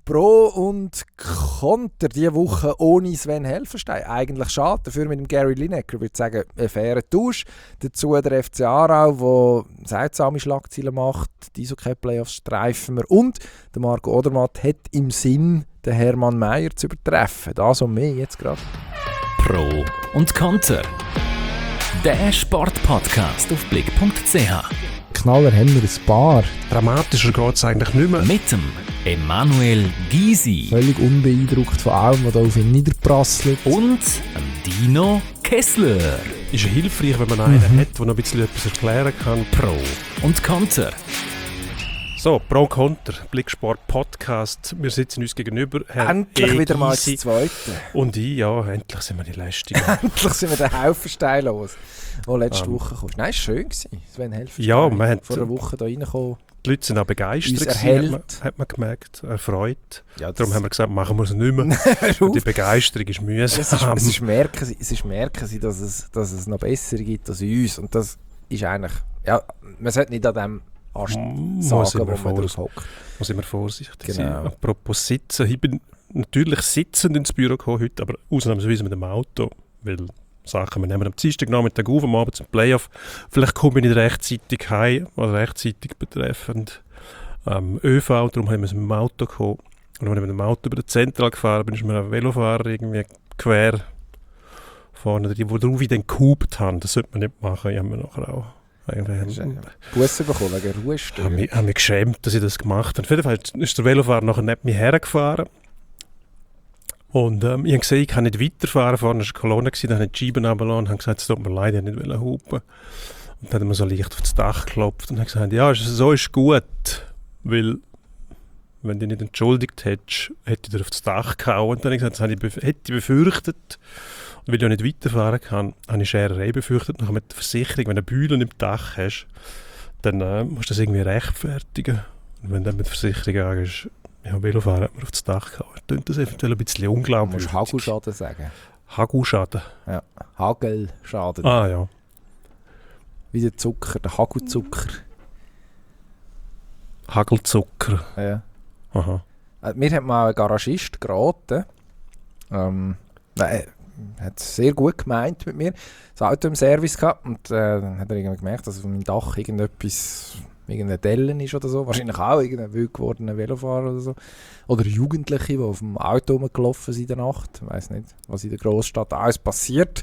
Pro und Konter diese Woche ohne Sven Helfenstein. Eigentlich schade. Dafür mit dem Gary Lineker. Ich würde sagen, ein fairer Tausch. Dazu der FC Aarau, der seltsame Schlagzeilen macht. Die Eishockey-Playoffs streifen wir. Und der Marco Odermatt hat im Sinn, den Hermann Meier zu übertreffen. Das und mehr jetzt gerade. Pro und Konter. Der Sportpodcast auf blick.ch. Knaller haben wir ein paar. Dramatischer geht es eigentlich nicht mehr. Mit dem Emanuel Gysi Völlig unbeeindruckt von allem, was da auf ihn niederprasselt. und dem Dino Kessler. Ist ja hilfreich, wenn man einen hat, der noch ein bisschen etwas erklären kann. Pro und Konter. So, Pro und Konter, Blicksport Podcast. Wir sitzen uns gegenüber. Herr Endlich wieder mal Gysi das Zweite. und ich, ja, endlich sind wir die Leistung. Endlich sind wir den Helfenstein los, der letzte Woche kam. Nein, es war schön. Sven Helfenstein. Ja, wir haben- vor einer Woche hier reingekommen. Die Leute sind auch begeistert, Uns gewesen, erhellt. hat man gemerkt, erfreut. Ja, Darum haben wir gesagt, machen wir es nicht mehr. Und die Begeisterung ist mühsam. Es ist merken sie, dass es noch bessere gibt als uns. Und das ist eigentlich... Ja, man sollte nicht an dem Ast Muss sagen, immer wo man drauf hockt. Muss immer vorsichtig sein. Genau. Apropos Sitzen, ich bin natürlich sitzend ins Büro gekommen heute, aber ausnahmsweise mit dem Auto, weil Sachen, wir nehmen am Dienstagnachmittag auf, am Abend zum Playoff. Vielleicht komme ich nicht rechtzeitig heim, oder rechtzeitig betreffend ÖV, darum haben wir mit dem Auto gekommen. Und wenn ich mit dem Auto über den Zentral gefahren bin, ist mir ein Velofahrer irgendwie quer vorne, die drauf ich dann gehupt haben. Das sollte man nicht machen, ich habe mir nachher auch Busse bekommen wegen Ruhestörung. Ich habe mich geschämt, dass ich das gemacht habe. Auf jeden Fall ist der Velofahrer nachher neben mir hergefahren. Und ich habe gesehen, ich kann nicht weiterfahren. Vorne war eine Kolonne, dann habe ich die Scheiben runtergelassen und habe gesagt, es tut mir leid, ich wollte nicht hupen. Und dann hat er mir so leicht auf das Dach geklopft und hat gesagt, ja, so ist gut, weil wenn du dich nicht entschuldigt hättest, hätte ich dir auf das Dach gehauen. Und dann habe ich gesagt, das hätte ich befürchtet. Und weil ich auch nicht weiterfahren kann, habe ich Schererei befürchtet. Nachher mit der Versicherung, wenn du Bühlen im Dach hast, dann musst du das irgendwie rechtfertigen. Und wenn du dann mit der Versicherung angehst, ja, Velofahren hat man auf das Dach gehauen, dann klingt das eventuell ein bisschen Du unglaublich. musst Hagelschaden sagen. Hagelschaden? Ja, Hagelschaden. Ah ja. Wie der Zucker, der Hagelzucker. Hagelzucker. Ja. Aha. Mir hat mal ein Garagist geraten. Hat es sehr gut gemeint mit mir. Das Auto im Service gehabt und dann hat er irgendwie gemerkt, dass auf meinem Dach irgendeine Dellen ist oder so. Wahrscheinlich auch irgendein wild gewordener Velofahrer oder so. Oder Jugendliche, die auf dem Auto rumgelaufen sind in der Nacht. Ich weiss nicht, was in der Großstadt alles passiert.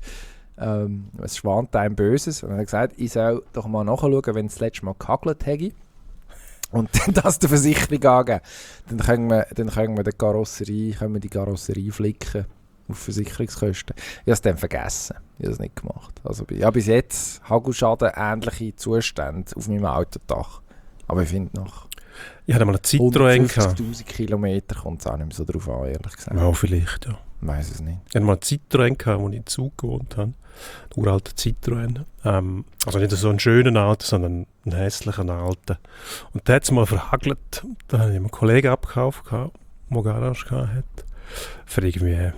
Es schwant einem Böses. Und dann hat er gesagt, ich soll doch mal nachschauen, wenn es das letzte Mal gehagelt hätte. Und dann das der Versicherung angeben. Dann können wir die Karosserie flicken auf Versicherungskosten. Ich habe es dann vergessen. Ich habe es nicht gemacht. Also ich habe bis jetzt Hagelschaden ähnliche Zustände auf meinem Autodach. Aber ich finde nach Ich hatte mal einen Citroën gehabt. 150'000 Kilometer kommt es auch nicht mehr so drauf an, ehrlich gesagt. Ja, vielleicht, ja. Ich weiss es nicht. Ich hatte mal einen Citroën gehabt, wo ich in Zug gewohnt habe. Ein uralter Citroën. Also nicht so einen schönen alten, sondern einen hässlichen alten. Und der hat es mal verhagelt. Da habe ich einen Kollegen abgekauft, der eine Garage hatte. Für irgendwie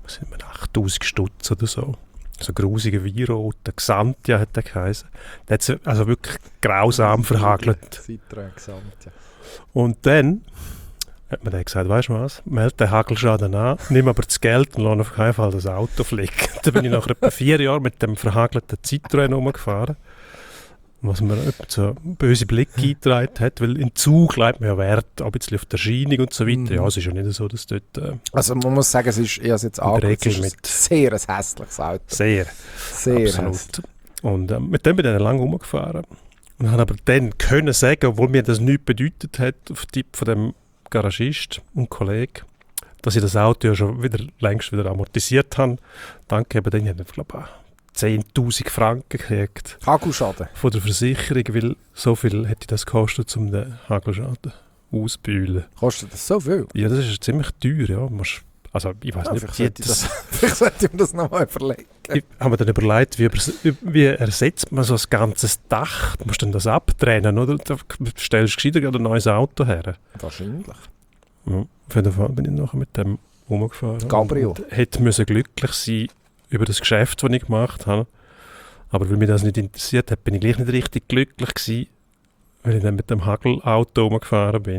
8'000 Stutz oder so. So ein grusiger Weinrot. Der Xantia hat der geheißen. Der hat es also wirklich grausam verhagelt. Citroën Gesamt, ja. Und dann hat man dann gesagt, weißt du was, melde den Hagelschaden an, nimm aber das Geld und lass auf keinen Fall das Auto fliegen. Dann bin ich nach etwa 4 Jahren mit dem verhagelten Citroën rumgefahren, was mir so böse Blick eingetragen hat, weil in Zug legt man ja Wert, ein bisschen auf die Erscheinung und so weiter. Ja, es ist ja nicht so, dass dort Also man muss sagen, ich habe es jetzt angeschaut, es ist mit ein sehr hässliches Auto. sehr, Sehr absolut. hässlich. Und mit dem bin ich dann lange rumgefahren. Und habe aber dann können sagen, obwohl mir das nichts bedeutet hat, auf Tipp von dem Garagist und Kollege, dass ich das Auto ja schon längst wieder amortisiert habe. Danke eben, dann habe ich, glaube ich, 10'000 Franken gekriegt Hagelschaden. von der Versicherung, weil so viel hätte das gekostet, um den Hagelschaden auszubühlen. Kostet das so viel? Ja, das ist ziemlich teuer, ja. Also ich weiß nicht, Vielleicht sollte ich mir das nochmal überlegen. Ich habe mir dann überlegt, wie ersetzt man so ein ganzes Dach? Du musst dann das abtrennen, oder? Da stellst du gescheiter gerade ein neues Auto her. Wahrscheinlich. Ja, auf jeden Fall bin ich nachher mit dem rumgefahren. Cabrio. Und hätte müssen glücklich sein über das Geschäft, das ich gemacht habe. Aber weil mich das nicht interessiert hat, bin ich gleich nicht richtig glücklich gewesen, weil ich dann mit dem Hagelauto rumgefahren bin.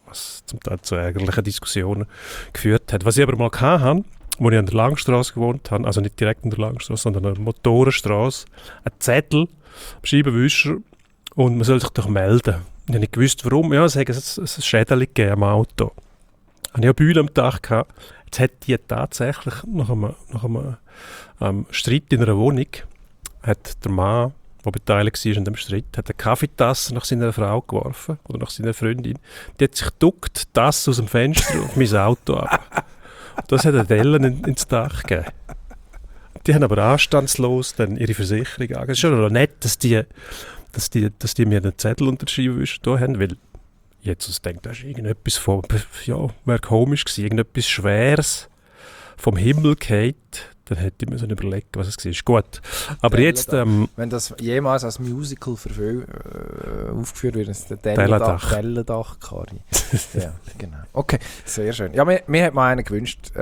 was zum Teil zu ärgerlichen Diskussionen geführt hat. Was ich aber mal hatte, als ich an der Langstrasse gewohnt habe, also nicht direkt an der Langstrasse, sondern an der Motorenstrasse, ein Zettel am Scheibenwischer und man soll sich doch melden. Ich habe nicht gewusst, warum. Ja, es hat ein Schädel gegeben am Auto. Ich hatte eine Bühne am Dach gehabt. Jetzt hat die tatsächlich nach einem Streit in einer Wohnung, hat der Mann, der beteiligt war an dem Streit, hat eine Kaffeetasse nach seiner Frau geworfen oder nach seiner Freundin. Die hat sich geduckt, die Tasse aus dem Fenster auf mein Auto ab. Das hat eine Dellen ins Dach gegeben. Die haben aber anstandslos dann ihre Versicherung angegeben. Es ist schon noch nett, dass die mir einen Zettel unterschrieben haben, weil jetzt denkt, das ist irgendetwas von, ja, wäre komisch gewesen, irgendetwas Schweres vom Himmel gefallen, dann hätte ich mir so überlegen, was es war. Gut, aber jetzt... wenn das jemals als Musical aufgeführt wird, ist es der Dellendach-Kari. Ja, genau. Okay, sehr schön. Ja, mir hat mal einen gewünscht,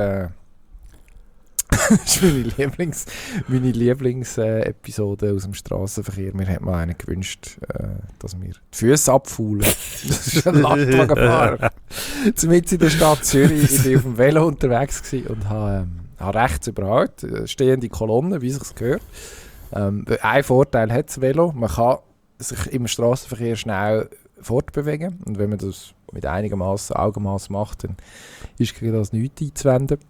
das ist meine Lieblingsepisode aus dem Strassenverkehr. Mir hat mal einen gewünscht, dass wir die Füße abfaulen. Das ist ein Lastwagenfahrer. Mitten in der Stadt Zürich. Ich war auf dem Velo unterwegs und habe rechts überholt, stehende Kolonne, wie es gehört. Ein Vorteil hat das Velo, man kann sich im Strassenverkehr schnell fortbewegen. Und wenn man das mit einigermaßen Augenmaß macht, dann ist gegen das nichts einzuwenden.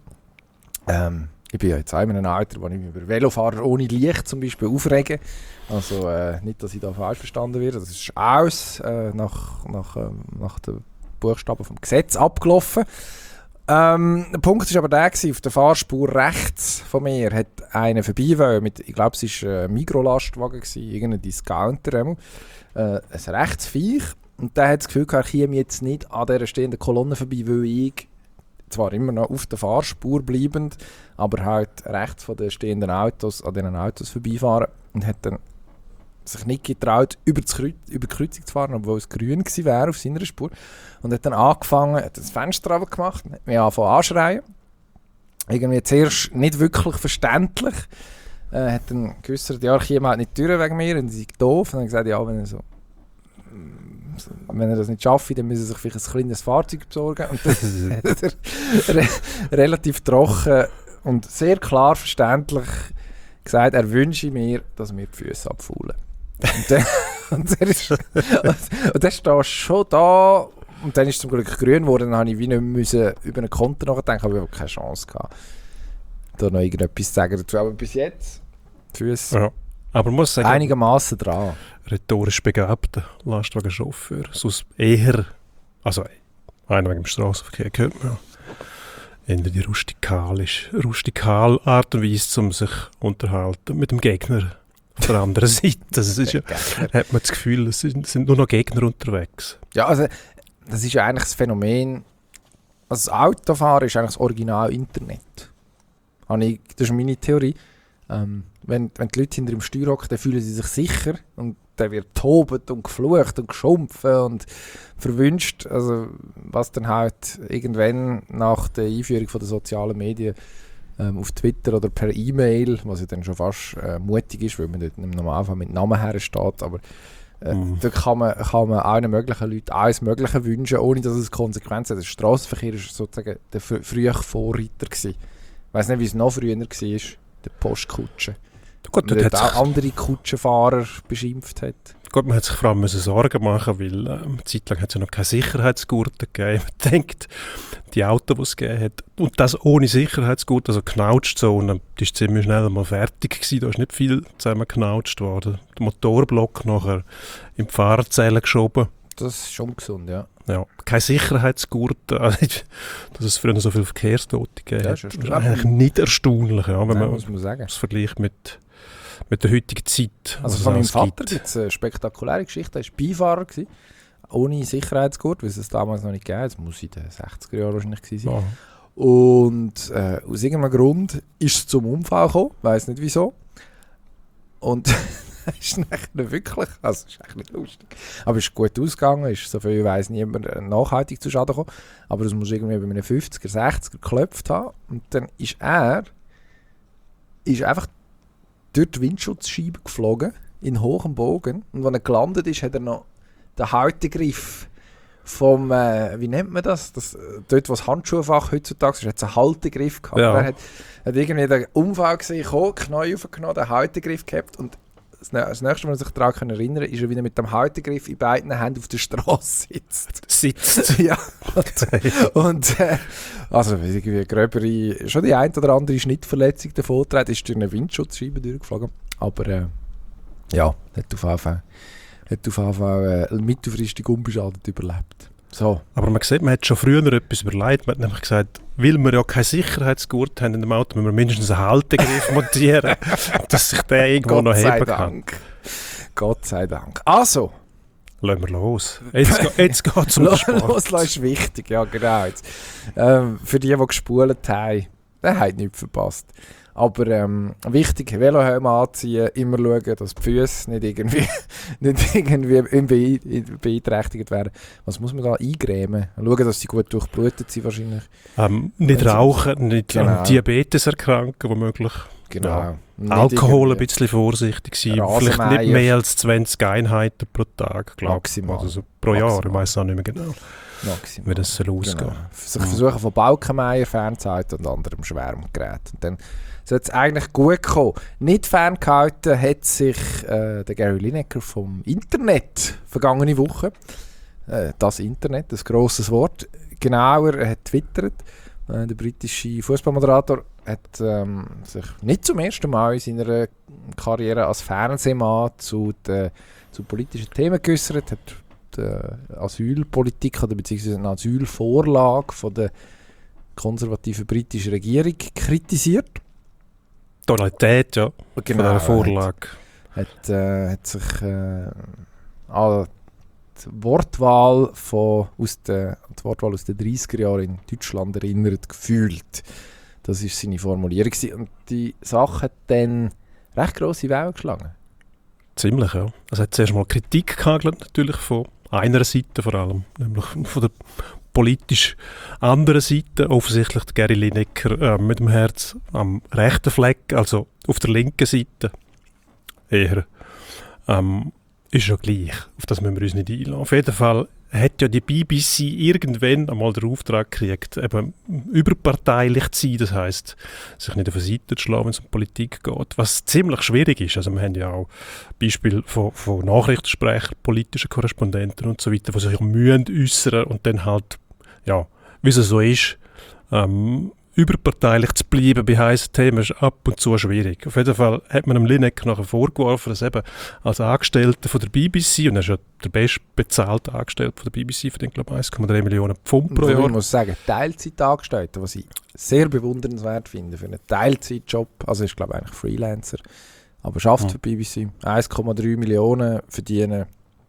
Ich bin ja jetzt auch in einem Alter, wo ich mich über Velofahrer ohne Licht zum Beispiel aufrege. Also nicht, dass ich da falsch verstanden werde. Das ist alles nach den Buchstaben vom Gesetz abgelaufen. Der Punkt war aber der, auf der Fahrspur rechts von mir hat einer vorbei wollen mit, ich glaube, es war ein Mikrolastwagen, irgendein Discounter. Ein Rechtsviech. Und der hat das Gefühl, er käme jetzt nicht an dieser stehenden Kolonne vorbei, weil ich zwar immer noch auf der Fahrspur bleibend, aber halt rechts von den stehenden Autos an diesen Autos vorbeifahren und hat dann sich nicht getraut, über die Kreuzung zu fahren, obwohl es grün gewesen wäre auf seiner Spur. Und hat dann angefangen, hat das Fenster runtergemacht und hat mich angefangen anschreien. Irgendwie zuerst nicht wirklich verständlich. Hat dann geäussert, ja, ich käme halt nicht durch wegen mir und sie sind doof. Und dann gesagt, ja, wenn er das nicht schafft, dann müssen sie sich vielleicht ein kleines Fahrzeug besorgen. Und dann hat er relativ trocken und sehr klar verständlich gesagt, er wünsche mir, dass wir die Füße abfaulen. Und dann stehst du schon da und dann ist es zum Glück grün geworden, dann habe ich wie nicht mehr über einen Konto nachdenken, aber ich habe keine Chance gehabt, da noch irgendetwas zu sagen dazu. Aber bis jetzt, die Füße... Ja. Aber muss sagen, einigermaßen dran. Rhetorisch begabter Lastwagenchauffeur. Sonst eher, also einer wegen dem Strassenverkehr gehört man ja, eher die rustikale Art und Weise, um sich unterhalten mit dem Gegner auf der anderen Seite. Das ist ja, hat man das Gefühl, es sind nur noch Gegner unterwegs. Ja, also das ist ja eigentlich das Phänomen, also das Autofahren ist eigentlich das Original-Internet. Das ist meine Theorie. Wenn die Leute hinter dem Steuer hocken, dann fühlen sie sich sicher und dann wird tobend und geflucht und geschumpfen und verwünscht. Also was dann halt irgendwann nach der Einführung der sozialen Medien auf Twitter oder per E-Mail, was ja dann schon fast mutig ist, weil man dort im Normalfall mit Namen her steht, aber da kann man allen möglichen Leuten alles Mögliche wünschen, ohne dass es Konsequenzen hat. Der Strassenverkehr war sozusagen der frühe Vorreiter gewesen. Ich weiss nicht, wie es noch früher war, der Postkutsche. Gut, dort auch andere Kutschenfahrer beschimpft hat. Gut, man hat sich vor allem Sorgen machen, weil eine Zeit lang hat es ja noch keine Sicherheitsgurte gegeben. Man denkt, die Autos, die es gegeben hat, und das ohne Sicherheitsgurt, also Knautschzone, die war ziemlich schnell mal fertig gewesen, da ist nicht viel zusammengeknautscht worden. Der Motorblock nachher in die Fahrerzelle geschoben. Das ist schon gesund, ja. Ja, kein Sicherheitsgurt, dass es früher so viele Verkehrstote gegeben hat. Das ist eigentlich nicht erstaunlich, ja, wenn man es vergleicht mit der heutigen Zeit. Also von meinem Vater gibt es eine spektakuläre Geschichte. Er war Beifahrer, ohne Sicherheitsgurt, weil es damals noch nicht gegeben hat. Das muss in den 60er Jahren wahrscheinlich gewesen sein. Ja. Und aus irgendeinem Grund ist es zum Unfall gekommen, ich weiss nicht wieso. Und ist nicht wirklich, also ist eigentlich nicht lustig. Aber es ist gut ausgegangen, ist, so viel ich weiss, niemand nachhaltig zu Schaden gekommen. Aber das muss irgendwie bei einem 50er, 60er geklopft haben. Und dann ist er einfach durch die Windschutzscheibe geflogen, in hohem Bogen. Und als er gelandet ist, hat er noch den Haltegriff vom, wie nennt man das? Dort, wo das Handschuhfach heutzutage ist, hat es einen Haltegriff gehabt. Ja. Er hat irgendwie den Unfall gesehen, Knie aufgenommen, den Haltegriff gehabt und das Nächste, was ich sich daran erinnern kann, ist er wieder mit dem Haltegriff in beiden Händen auf der Straße sitzt. Ja. Und also irgendwie gröbere, schon die ein oder andere Schnittverletzung davon trägt, ist durch eine Windschutzscheibe durchgeflogen. Aber ja, hat auf jeden Fall mittelfristig unbeschadet überlebt. So. Aber man sieht, man hat schon früher etwas überlegt. Man hat nämlich gesagt, weil wir ja keine Sicherheitsgurt haben in dem Auto, müssen wir mindestens einen Haltegriff montieren, dass sich der irgendwo noch heben kann. Gott sei Dank. Also. Lassen wir los. Jetzt geht es um den Sport. Loslassen ist wichtig, ja genau. Jetzt. Für die gespult haben, der hat nichts verpasst. Aber wichtig, Velohelm anziehen, immer schauen, dass die Füße nicht irgendwie beeinträchtigt werden. Was muss man da eingrämen? Schauen, dass sie gut durchblutet sind wahrscheinlich. Nicht rauchen, nicht an Diabetes erkranken, womöglich. Genau. Ja. Alkohol ein bisschen vorsichtig sein. Vielleicht nicht mehr als 20 Einheiten pro Tag, glaube ich. Maximal. Also pro Jahr, ich weiss auch nicht mehr genau. Maximal. Wie das soll ausgehen. Genau. Sich versuchen von Balkenmeier fernzuhalten und anderem Schwärmgerät. Und dann sollte es eigentlich gut kommen. Nicht ferngehalten hat sich der Gary Lineker vom Internet vergangene Woche. Das Internet, ein grosses Wort. Genauer, er hat twittert. Der britische Fußballmoderator hat sich nicht zum ersten Mal in seiner Karriere als Fernsehmann zu politischen Themen geäußert, hat die Asylpolitik oder beziehungsweise eine Asylvorlage von der konservativen britischen Regierung kritisiert. Tonalität, ja, Genau, von der Vorlage. Hat sich an die Wortwahl aus den 30er Jahren in Deutschland erinnert gefühlt. Das war seine Formulierung. Und die Sache hat dann recht grosse Wellen geschlagen. Ziemlich, ja. Es hat zuerst mal Kritik gehagelt, natürlich von einer Seite vor allem, nämlich von der politisch anderen Seite. Offensichtlich der Gary Lineker mit dem Herz am rechten Fleck, also auf der linken Seite eher. Ist ja gleich, auf das müssen wir uns nicht einlassen. Auf jeden Fall hat ja die BBC irgendwann einmal den Auftrag gekriegt, eben überparteilich zu sein, das heisst, sich nicht auf eine Seite zu schlagen, wenn es um Politik geht, was ziemlich schwierig ist. Also wir haben ja auch Beispiele von Nachrichtensprechern, politischen Korrespondenten und so weiter, die sich mühen äußern und dann halt, ja, wie es so ist, überparteilich zu bleiben bei heißen Themen ist ab und zu schwierig. Auf jeden Fall hat man dem Lineker nachher vorgeworfen, dass eben als Angestellter von der BBC, und er ist ja der bestbezahlte Angestellte von der BBC, für den glaube ich 1,3 Millionen Pfund pro Jahr. Ich muss sagen, Teilzeitangestellte, was ich sehr bewundernswert finde für einen Teilzeitjob, also ist glaube ich eigentlich Freelancer, aber schafft für die BBC, 1,3 Millionen verdienen,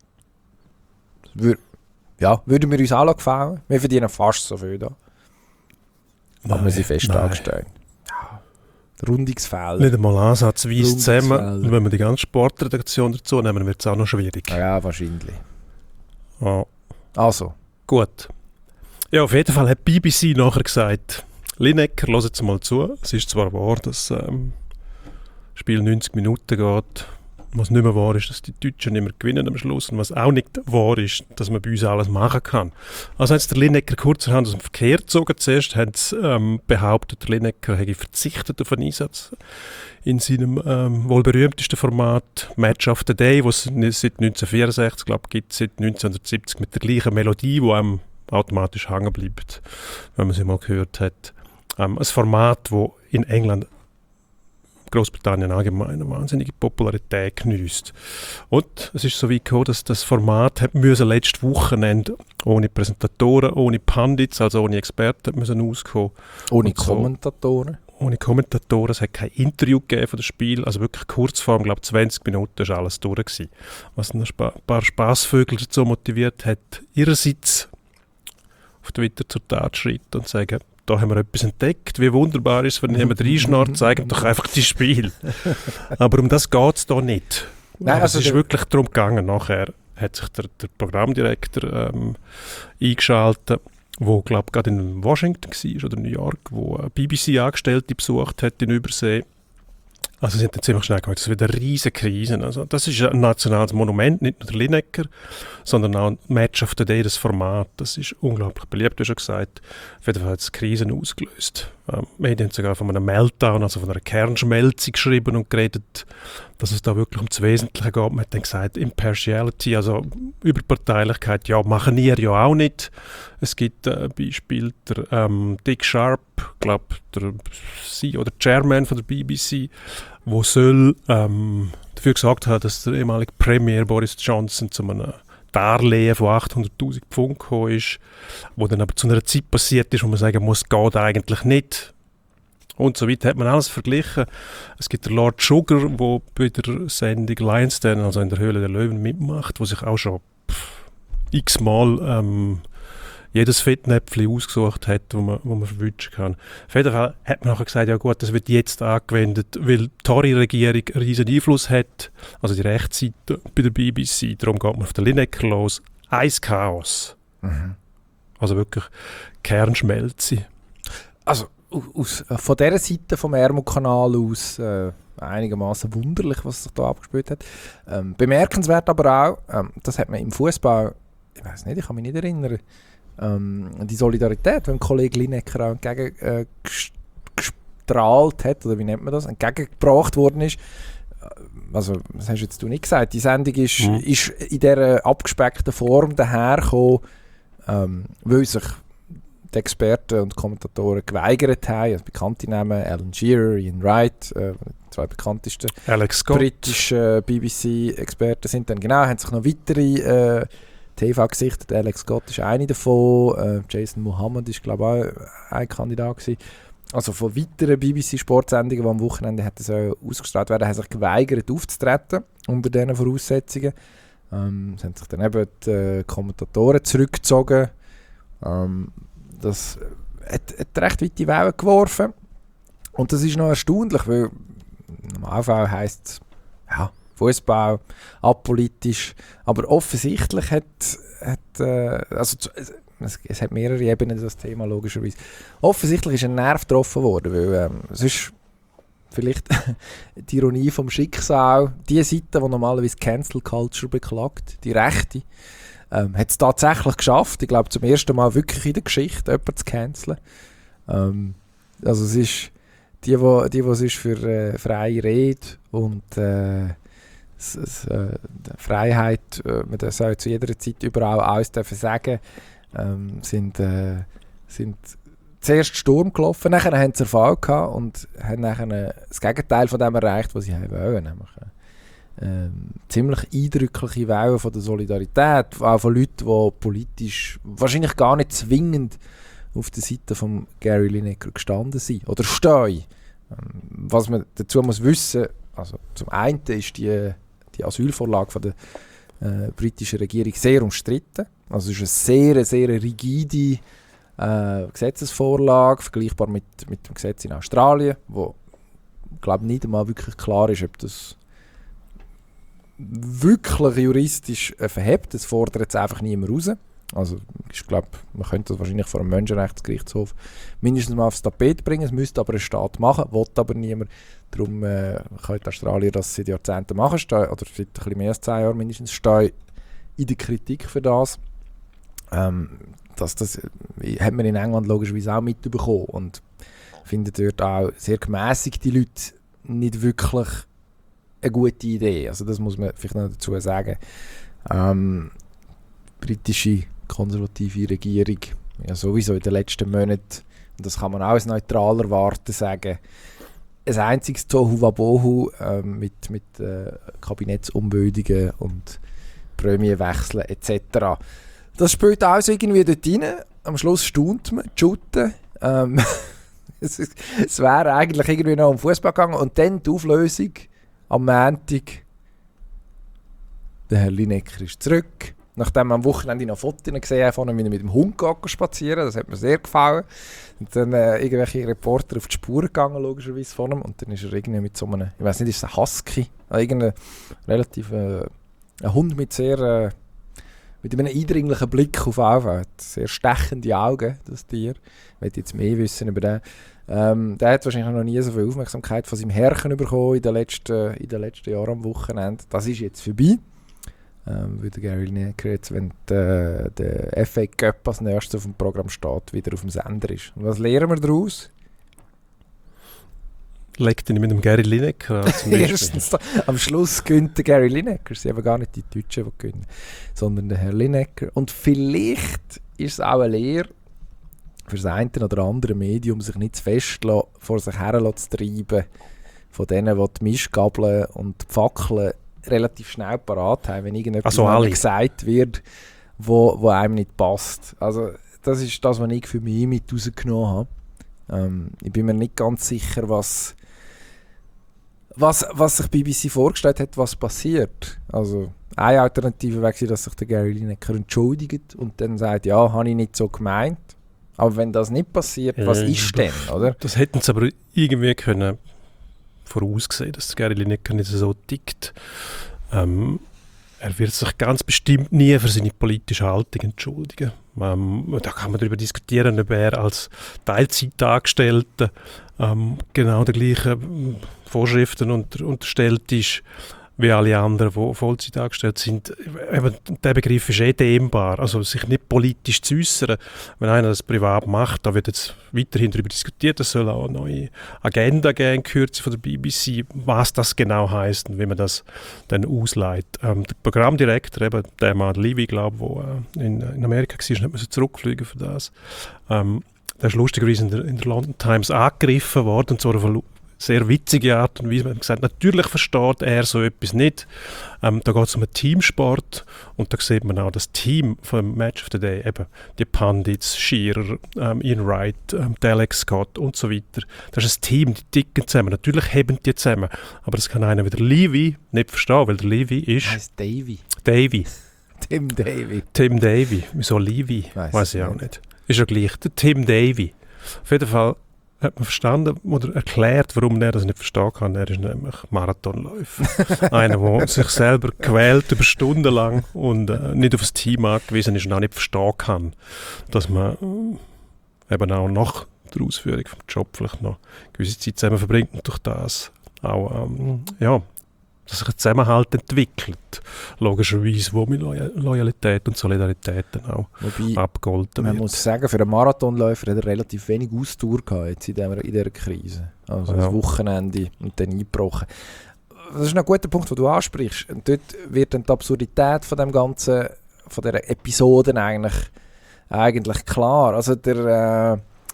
würden wir uns alle gefallen. Wir verdienen fast so viel da. Aber wir sind fest angestellt. Ja. Rundungsfehler. Nicht einmal ansatzweise zusammen. Und wenn wir die ganze Sportredaktion dazu nehmen, wird es auch noch schwierig. Ja, wahrscheinlich. Oh. Also. Gut. Ja, auf jeden Fall hat die BBC nachher gesagt, Lineker, hört jetzt mal zu. Es ist zwar wahr, dass das Spiel 90 Minuten geht. Was nicht mehr wahr ist, dass die Deutschen nicht mehr gewinnen am Schluss. Und was auch nicht wahr ist, dass man bei uns alles machen kann. Also hat der Lineker kurzerhand aus dem Verkehr gezogen. Zuerst haben sie behauptet, der Lineker hätte verzichtet auf einen Einsatz in seinem wohl berühmtesten Format Match of the Day, was es seit 1964 gibt, seit 1970 mit der gleichen Melodie, die einem automatisch hängen bleibt, wenn man sie mal gehört hat. Ein Format, das in England, Großbritannien allgemein eine wahnsinnige Popularität geniesst. Und es ist so weit gekommen, dass das Format letztes Wochenende ohne Präsentatoren, ohne Pandits, also ohne Experten müssen auskommen. Ohne Kommentatoren? Ohne Kommentatoren. Es hat kein Interview gegeben von dem Spiel. Also wirklich kurz vor, glaube 20 Minuten war alles durch gewesen. Was ein paar Spassvögel dazu motiviert hat, ihrerseits auf Twitter zur Tat zu schreiten und zu sagen, da haben wir etwas entdeckt, wie wunderbar ist es, wenn jemand reinschnarrt, zeigen doch einfach das Spiel. Aber um das geht es da nicht. Nein, also es ist wirklich darum gegangen, nachher hat sich der Programmdirektor eingeschaltet, wo glaube ich gerade in Washington war oder New York, wo BBC-Angestellte besucht hat in Übersee. Also sie haben dann ziemlich schnell gemerkt, das wird eine riesige Krise. Also das ist ein nationales Monument, nicht nur der Lineker, sondern auch ein Match of the Day, das Format. Das ist unglaublich beliebt, du hast schon gesagt. Auf jeden Fall hat es Krisen ausgelöst. Medien haben sogar von einem Meltdown, also von einer Kernschmelze geschrieben und geredet, dass es da wirklich um das Wesentliche geht. Man hat dann gesagt, Impartiality, also Überparteilichkeit, ja, machen wir ja auch nicht. Es gibt Beispiel, der Dick Sharp, glaube der CEO oder Chairman von der BBC, wo soll dafür gesagt haben, dass der ehemalige Premier Boris Johnson zu einem Darlehen von 800'000 Pfund gekommen ist, wo dann aber zu einer Zeit passiert ist, wo man sagen muss, geht eigentlich nicht. Und so weiter hat man alles verglichen. Es gibt den Lord Sugar, der bei der Sendung Lion's Den, also in der Höhle der Löwen, mitmacht, wo sich auch schon x-mal jedes Fettnäpfchen ausgesucht hat, wo man verwünschen kann. Auf jeden Fall hat man nachher gesagt, ja gut, das wird jetzt angewendet, weil die Tory-Regierung einen riesen Einfluss hat, also die Rechtsseite bei der BBC, darum geht man auf den Lineker los. Chaos. Mhm. Also wirklich Kernschmelze. Also von dieser Seite vom Ärmelkanal aus einigermaßen wunderlich, was sich da abgespielt hat. Bemerkenswert aber auch, das hat man im Fußball, ich weiß nicht, ich kann mich nicht erinnern, die Solidarität, wenn Kollege Lineker auch entgegengestrahlt hat, oder wie nennt man das, entgegengebracht worden ist. Also, das hast jetzt du nicht gesagt. Die Sendung ist in dieser abgespeckten Form dahergekommen, weil sich die Experten und Kommentatoren geweigert haben. Also bekannte Namen, Alan Shearer, Ian Wright, die zwei bekanntesten britischen BBC-Experten sind dann haben sich noch weitere TV gesichtet. Alex Scott ist eine davon, Jason Mohammed ist glaube ich auch ein Kandidat gewesen. Also von weiteren BBC-Sportsendungen, die am Wochenende hätten ausgestrahlt werden, haben sich geweigert aufzutreten unter diesen Voraussetzungen. Es haben sich dann eben die Kommentatoren zurückgezogen. Das hat recht weite Wellen geworfen. Und das ist noch erstaunlich, weil am Anfang heisst es, ja, Fußball, apolitisch, aber offensichtlich es hat mehrere Ebenen, das Thema logischerweise. Offensichtlich ist ein Nerv getroffen worden, weil es ist vielleicht die Ironie vom Schicksal, die Seite, die normalerweise Cancel Culture beklagt, die Rechte, hat es tatsächlich geschafft, ich glaube zum ersten Mal wirklich in der Geschichte, jemanden zu canceln. Also es ist die ist für freie Rede und Freiheit, man soll zu jeder Zeit überall alles dürfen sagen, sind zuerst Sturm gelaufen, nachher haben sie Erfolg gehabt und haben nachher das Gegenteil von dem erreicht, was sie wollen, nämlich ziemlich eindrückliche Wellen von der Solidarität, auch von Leuten, die politisch wahrscheinlich gar nicht zwingend auf der Seite von Gary Lineker gestanden sind oder stehen. Was man dazu muss wissen, also zum einen ist die Asylvorlage von der britischen Regierung sehr umstritten. Also es ist eine sehr rigide Gesetzesvorlage, vergleichbar mit dem Gesetz in Australien, wo glaube nicht einmal wirklich klar ist, ob das wirklich juristisch verhebt. Das fordert jetzt einfach niemand raus. Also ich glaube, man könnte das wahrscheinlich vor einem Menschenrechtsgerichtshof mindestens mal aufs Tapet bringen. Es müsste aber ein Staat machen, will aber niemand. Darum können die Australier das seit Jahrzehnten machen, oder seit ein bisschen mehr als 10 Jahren mindestens, stehen in der Kritik für das. Das hat man in England logischerweise auch mitbekommen und findet dort auch sehr gemäßigte Leute nicht wirklich eine gute Idee. Also das muss man vielleicht noch dazu sagen. Britische konservative Regierung, ja sowieso in den letzten Monaten, und das kann man auch als neutraler Warte sagen, ein einziges Tohuwabohu mit Kabinettsumbildungen und Prämienwechseln etc. Das spielt alles irgendwie dort rein. Am Schluss staunt man, Schutten. Es wäre eigentlich irgendwie noch um Fußball gegangen und dann die Auflösung am Montag. Der Herr Lineker ist zurück. Nachdem man am Wochenende noch Fotos gesehen hat, von ihm mit dem Hund spazieren, das hat mir sehr gefallen. Und dann irgendwelche Reporter auf die Spur gegangen, logischerweise von ihm. Und dann ist er irgendwie mit so einem, ich weiß nicht, ist es ein Husky? Irgendein relativ, ein Hund mit sehr mit einem eindringlichen Blick auf AV. Sehr stechende Augen, das Tier. Ich will jetzt mehr wissen über den. Der hat wahrscheinlich noch nie so viel Aufmerksamkeit von seinem Herrchen bekommen in den letzten Jahren am Wochenende. Das ist jetzt vorbei. Weil der Gary Lineker jetzt, wenn der FA Cup als nächstes auf dem Programm steht, wieder auf dem Sender ist. Und was lernen wir daraus? Legt ihn mit dem Gary Lineker an. Erstens, am Schluss gönnt der Gary Lineker. Es sind aber gar nicht die Deutschen, die gewinnen, sondern der Herr Lineker. Und vielleicht ist es auch eine Lehre für das eine oder andere Medium, sich nicht zu fest vor sich her zu treiben, von denen, die die Mischgabeln und die Fackeln relativ schnell parat haben, wenn irgendetwas gesagt wird, wo einem nicht passt. Also das ist das, was ich für mich mit rausgenommen habe. Ich bin mir nicht ganz sicher, was sich BBC vorgestellt hat, was passiert. Also eine Alternative wäre, dass sich der Gary Lineker entschuldigt und dann sagt, ja, habe ich nicht so gemeint. Aber wenn das nicht passiert, was ist denn, oder? Das hätten sie aber irgendwie können vorausgesehen, dass Gary Lineker nicht so tickt. Er wird sich ganz bestimmt nie für seine politische Haltung entschuldigen. Da kann man darüber diskutieren, ob er als Teilzeitangestellter genau der gleichen Vorschriften unterstellt ist wie alle anderen, die Vollzeit angestellt sind. Eben, der Begriff ist dehnbar, also sich nicht politisch zu äußern. Wenn einer das privat macht, da wird jetzt weiterhin darüber diskutiert, es soll auch eine neue Agenda geben in Kürze von der BBC, was das genau heisst und wie man das dann ausleitet. Der Programmdirektor, eben der Mann Levy, glaube ich, der in Amerika war, nicht mehr zurückfliegen für das. Der ist lustigerweise in der London Times angegriffen worden, und zwar auf eine sehr witzige Art und Weise. Man hat gesagt, natürlich versteht er so etwas nicht. Da geht es um einen Teamsport und da sieht man auch das Team vom Match of the Day, eben die Pundits, Shearer, Ian Wright, Alex Scott und so weiter. Das ist ein Team, die ticken zusammen. Natürlich haben die zusammen, aber das kann einer wie der Levy nicht verstehen, weil der Levy ist... Heißt Davy. Davy. Tim Davy. Tim Davy. Wieso Levy? Weiß ich auch nicht. Ist ja gleich. Der Tim Davy. Auf jeden Fall hat man verstanden oder erklärt, warum er das nicht verstehen kann. Er ist nämlich Marathonläufer. Einer, der sich selber quält über Stunden lang und nicht auf das Team angewiesen ist und auch nicht verstehen kann, dass man eben auch nach der Ausführung vom Job vielleicht noch gewisse Zeit zusammen verbringt und durch das auch dass sich ein Zusammenhalt entwickelt, logischerweise, wo mit Loyalität und Solidarität dann auch abgegolten wird. Man muss sagen, für einen Marathonläufer hat er relativ wenig Ausdauer gehabt jetzt in dieser Krise. Also das Wochenende und dann eingebrochen. Das ist ein guter Punkt, den du ansprichst. Und dort wird dann die Absurdität von dem Ganzen, von dieser Episode eigentlich klar. Also der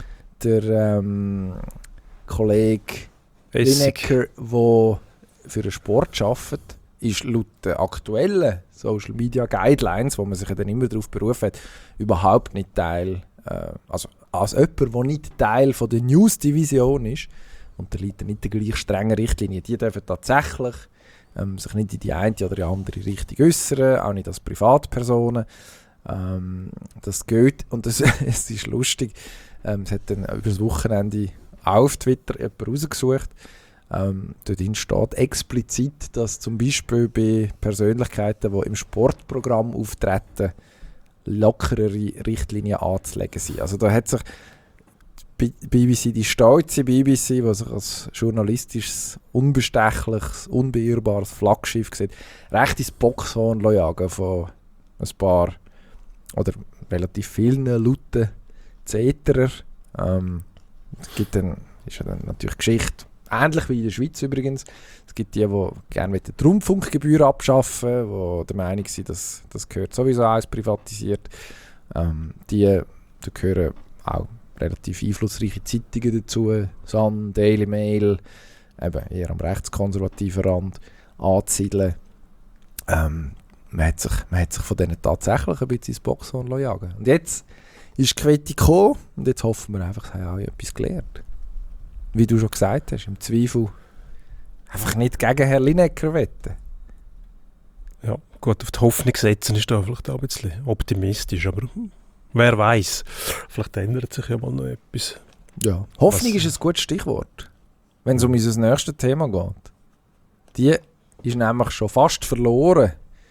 Kollege Lineker, der für einen Sport arbeitet, ist laut den aktuellen Social Media Guidelines, wo man sich ja dann immer darauf berufen hat, überhaupt nicht Teil, also als jemand, der nicht Teil von der News-Division ist, und der liegt nicht der gleich strengen Richtlinie. Die dürfen tatsächlich sich nicht in die eine oder die andere Richtung äußern, auch nicht als Privatpersonen. Das geht, und es ist lustig, es hat dann über das Wochenende auf Twitter jemand rausgesucht. Dort steht explizit, dass zum Beispiel bei Persönlichkeiten, die im Sportprogramm auftreten, lockerere Richtlinien anzulegen sind. Also da hat sich die BBC, die stolze BBC, die sich als journalistisches, unbestechliches, unbeirrbares Flaggschiff sieht, recht ins Boxhorn jagen von ein paar oder relativ vielen lauten Zeterer. Ist ja dann natürlich Geschichte. Ähnlich wie in der Schweiz übrigens. Es gibt die gerne die Rundfunkgebühr abschaffen, die der Meinung sind, dass das gehört sowieso alles privatisiert. Da gehören auch relativ einflussreiche Zeitungen dazu, Sun, Daily Mail, eben eher am rechtskonservativen Rand anzusiedeln. Man hat sich von denen tatsächlich ein bisschen ins Boxhorn jagen lassen. Und jetzt ist die Kritik gekommen und jetzt hoffen wir einfach, sie haben etwas gelernt. Wie du schon gesagt hast, im Zweifel einfach nicht gegen Herrn Lineker wetten. Ja, gut, auf die Hoffnung setzen ist da vielleicht auch ein bisschen optimistisch, aber wer weiß, vielleicht ändert sich ja mal noch etwas. Ja. Hoffnung ist ein gutes Stichwort, wenn es um unser nächstes Thema geht. Die ist nämlich schon fast verloren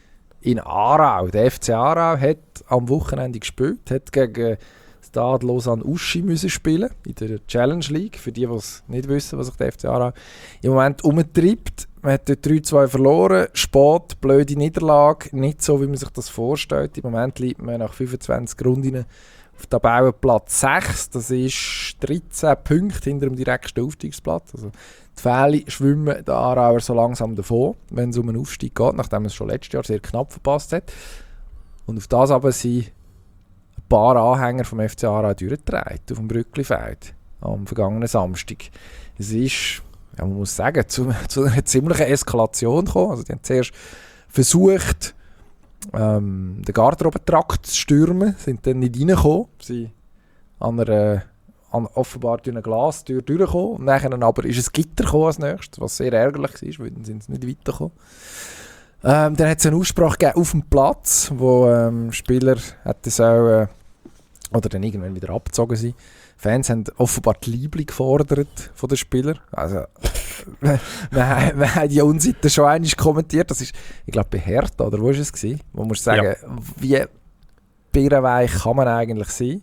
in Aarau. Der FC Aarau hat am Wochenende gespielt, hat gegen Stade Lausanne-Uschi müssen spielen in der Challenge League. Für die es nicht wissen, was sich der FC Aarau im Moment umtreibt. Man hat dort 3-2 verloren, spät, blöde Niederlage, nicht so, wie man sich das vorstellt. Im Moment liegt man nach 25 Runden auf Tabellenplatz 6. Das ist 13 Punkte hinter dem direkten Aufstiegsplatz. Also die Fälle schwimmen der Aarauer so langsam davon, wenn es um einen Aufstieg geht, nachdem es schon letztes Jahr sehr knapp verpasst hat. Und auf das aber sind ein paar Anhänger vom FC Aarau durchgetragen auf dem Brücklifeld am vergangenen Samstag. Es ist, ja, man muss sagen, zu einer ziemlichen Eskalation gekommen. Also die haben zuerst versucht, den Garderobentrakt zu stürmen, sind dann nicht reingekommen. Sie an einer offenbar durch eine Glastür durchgekommen. Und dann aber ist ein Gitter gekommen als nächstes, was sehr ärgerlich war, weil dann sind sie nicht weitergekommen. Dann hat es einen Aussprache gegeben auf dem Platz, wo Spieler hätten sollen, oder dann irgendwann wieder abgezogen sind. Fans haben offenbar die Liebling gefordert von den Spielern. Also, wir haben die Unseite schon einmal kommentiert. Das ist, ich glaube, bei Hertha, oder wo war es? Wo man sagen, wie birrenweich kann man eigentlich sein?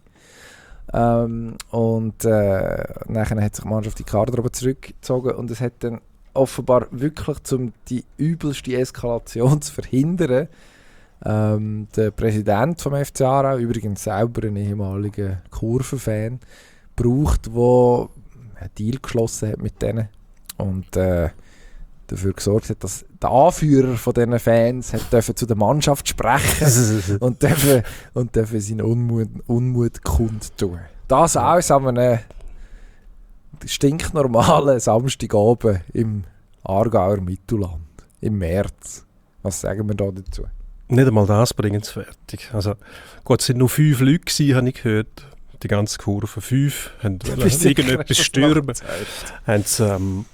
Und nachher hat sich die Mannschaft die Garderobe zurückgezogen und es hat dann offenbar wirklich, um die übelste Eskalation zu verhindern, der Präsident vom FC Aarau, übrigens selber ein ehemaliger Kurvenfan, braucht, der einen Deal geschlossen hat mit denen und dafür gesorgt hat, dass der Anführer von diesen Fans hat zu der Mannschaft sprechen und dürfen seinen Unmut kundtun. Das alles an einem stinknormalen Samstagabend im Aargauer Mittelland, im März. Was sagen wir da dazu? Nicht einmal das bringen sie fertig. Also, gut, es waren nur 5 Leute gewesen, habe ich gehört. Die ganze Kurve. 5 haben irgendetwas stürmen. Haben sie,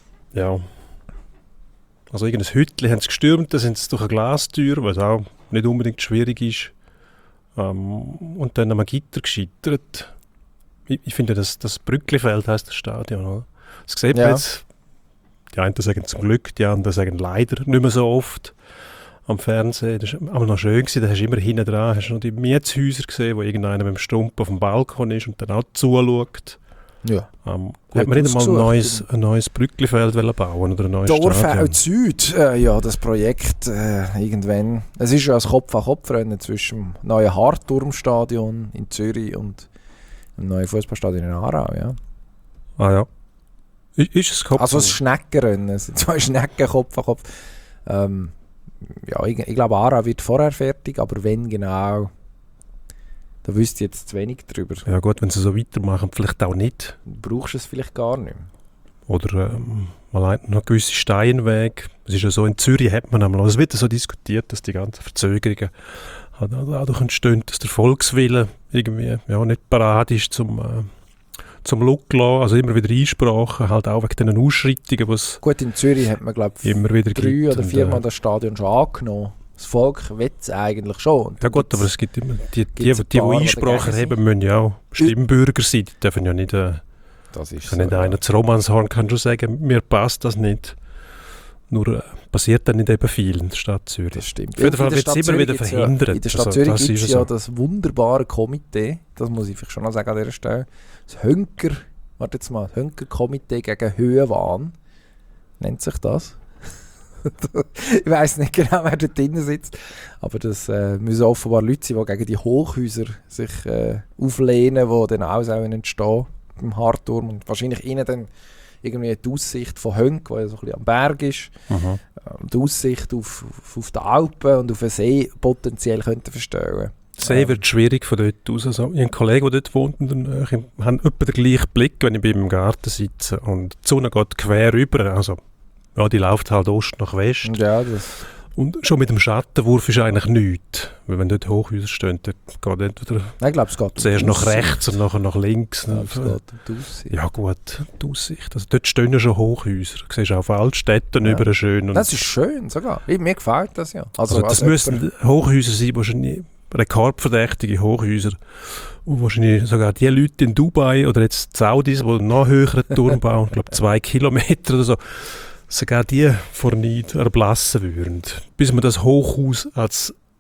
also irgendein Hütchen haben sie gestürmt, dann sind sie durch eine Glastür, was auch nicht unbedingt schwierig ist. Und dann am Gitter gescheitert. Ich finde, das Brücklifeld heisst das Stadion, oder? Das sieht man jetzt. Die einen sagen zum Glück, die anderen sagen leider nicht mehr so oft am Fernsehen. Das war aber noch schön gewesen, da hast du immer hinten dran hast du noch die Mietshäuser gesehen, wo irgendeiner mit dem Stump auf dem Balkon ist und dann auch zuschaut. Ja. Hat man nicht einmal ein neues Brücklifeld bauen oder ein neues Dorfeld Süd, das Projekt irgendwann. Es ist ja ein Kopf-an-Kopf-Rennen zwischen dem neuen Hartturmstadion in Zürich und dem neuen Fußballstadion in Aarau, ja. Ah ja. Ist es Kopf? Also ein Schneckenrennen, es sind 2 Schnecken Kopf an Kopf. Ich glaube Aarau wird vorher fertig, aber wenn genau, da wüsste ich jetzt zu wenig drüber. Ja gut, wenn sie so weitermachen, vielleicht auch nicht. Du brauchst es vielleicht gar nicht mehr. Oder man hat noch gewisse Steinwege. Es ist ja so, in Zürich hat man einmal, es wird so diskutiert, dass die ganzen Verzögerungen dadurch entstehen, dass der Volkswille irgendwie nicht parat ist zum Look lassen, also immer wieder Einsprachen, halt auch wegen diesen Ausschreitungen, was gut, in Zürich hat man, glaube ich, immer wieder 3 oder 4 Mal das Stadion schon angenommen. Das Volk will es eigentlich schon. Ja gut, aber es gibt immer, die Einsprachen haben, müssen ja auch Stimmbürger sein, die dürfen ja nicht, das ist kann so, nicht einer zu Romanshorn kann schon sagen, mir passt das nicht. Nur passiert dann nicht eben viel in der Stadt Zürich. Das stimmt. Auf jeden Fall wird es immer wieder verhindert. In der Stadt Zürich gibt es ja das wunderbare Komitee, das muss ich vielleicht schon noch sagen an dieser Stelle, das Hönker-Komitee gegen Höhenwahn, nennt sich das. Ich weiss nicht genau, wer dort drin sitzt, aber das müssen offenbar Leute sein, die gegen die Hochhäuser sich auflehnen, die dann auch entstehen beim Hartturm und wahrscheinlich innen dann irgendwie die Aussicht von Hönk, die ja so ein bisschen am Berg ist, die Aussicht auf die Alpen und auf den See potenziell könnten verstehen. Der See wird schwierig von dort aus. Also, ich habe einen Kollegen, der dort wohnt, und ich habe etwa den gleichen Blick, wenn ich bei ihm im Garten sitze und die Sonne geht quer rüber, also ja, die läuft halt Ost nach West. Ja, das. Und schon mit dem Schattenwurf ist eigentlich nichts. Weil wenn dort Hochhäuser stehen, dann geht entweder ich glaube, es geht zuerst nach rechts und nachher nach links. Ja, es geht um die Aussicht. Ja gut, die Aussicht. Also dort stehen ja schon Hochhäuser. Du siehst auch Altstädte über schön. Das ist schön sogar. Mir gefällt das ja. Also das müssen Hochhäuser sein, wahrscheinlich rekordverdächtige Hochhäuser. Und wahrscheinlich sogar die Leute in Dubai oder jetzt die Saudis, die noch höheren Turm bauen, ich glaube 2 Kilometer oder so, sogar die vor Neid erblassen würden. Bis man das Hochhaus als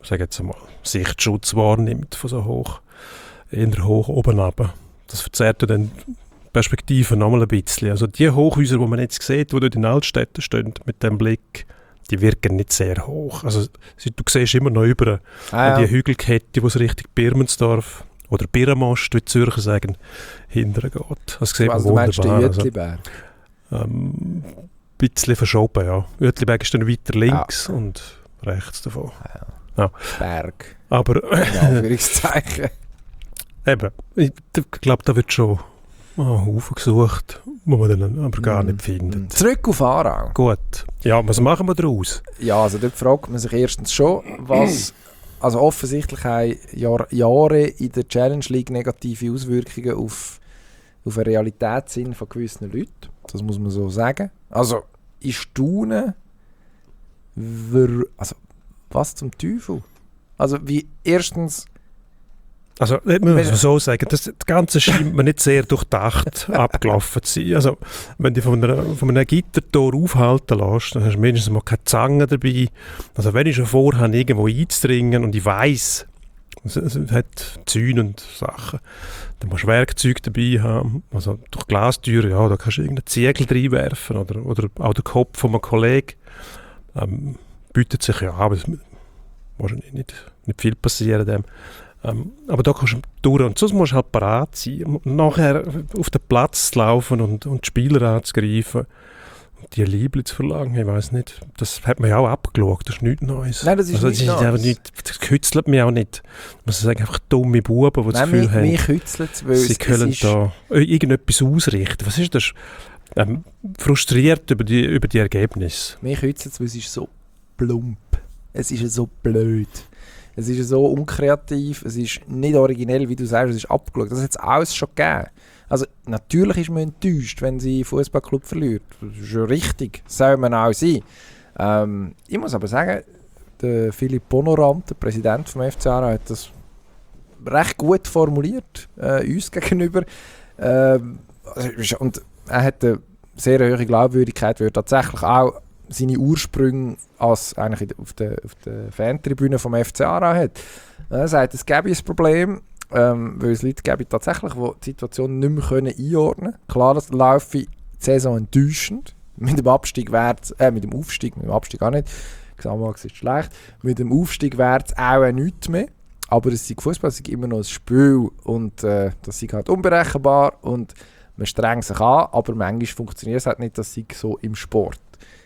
sage jetzt einmal, Sichtschutz wahrnimmt von so hoch, eher hoch oben runter. Das verzerrt ja dann die Perspektive nochmal ein bisschen. Also die Hochhäuser, die man jetzt sieht, die dort in Altstädten stehen, mit dem Blick, die wirken nicht sehr hoch. Also du siehst immer noch über die Hügelkette, wo es Richtung Birmensdorf oder Birrenmost, wie die Zürcher sagen, hinterher geht. Das sieht man du meinst den wunderbar. Uetliberg? Ein bisschen verschoben, ja. Uetliberg ist dann weiter links und rechts davon. Ja. Berg. Aber In Anführungszeichen. eben, ich glaube, da wird schon einen Haufen gesucht, wo man dann aber gar nicht findet. Zurück auf Aarau. Gut. Ja, was machen wir daraus? Ja, also dort fragt man sich erstens schon, was... Also offensichtlich haben Jahre in der Challenge League negative Auswirkungen auf den Realitätssinn von gewissen Leuten. Das muss man so sagen. Also, ich staune, also, was zum Teufel? Also, wie erstens... Also, das muss man so sagen, das Ganze scheint mir nicht sehr durchdacht abgelaufen zu sein. Also, wenn du von einem Gittertor aufhalten lässt, dann hast du mindestens mal keine Zange dabei. Also, wenn ich schon vorhabe, irgendwo einzudringen und ich weiss, es hat Zäune und Sachen, dann musst du Werkzeuge dabei haben. Also, durch Glastüren, ja, da kannst du irgendeinen Ziegel reinwerfen oder auch den Kopf von einem Kollegen. Bietet sich ja an, aber es muss nicht viel passieren dem. Aber da kannst du durch und sonst musst du halt parat sein. Und nachher auf den Platz zu laufen und die Spieler anzugreifen und die Liebli zu verlangen, ich weiss nicht. Das hat man ja auch abgeschaut, das ist nichts Neues. Nein, das ist also, nichts Neues. Das kützelt mich auch nicht. Man sagen einfach dumme Buben, die das Gefühl haben, mich kützelt es, weil sie können da irgendetwas ausrichten. Was ist das? Frustriert über die Ergebnisse. Mich kützelt es, weil es ist so plump. Es ist so blöd. Es ist so unkreativ, es ist nicht originell, wie du sagst, es ist abgeschaut. Das hat es alles schon gegeben. Also natürlich ist man enttäuscht, wenn sie einen Fußballclub verliert. Das ist schon richtig, soll man auch sein. Ich muss aber sagen, der Philipp Bonorant, der Präsident vom FC Aarau, hat das recht gut formuliert, uns gegenüber. Und er hat eine sehr hohe Glaubwürdigkeit, weil er tatsächlich auch seine Ursprünge als eigentlich auf der Fantribüne vom FC Aarau hat. Er sagt, es gäbe ein Problem, weil es Leute gäbe tatsächlich, die die Situation nicht mehr einordnen können. Klar, das laufe die Saison enttäuschend. Mit dem Aufstieg auch nicht. Gesamtmax ist schlecht. Mit dem Aufstieg wäre es auch nichts mehr. Aber es ist Fußball, es ist immer noch ein Spiel und das ist halt unberechenbar und man strengt sich an, aber manchmal funktioniert es halt nicht, das ist so im Sport.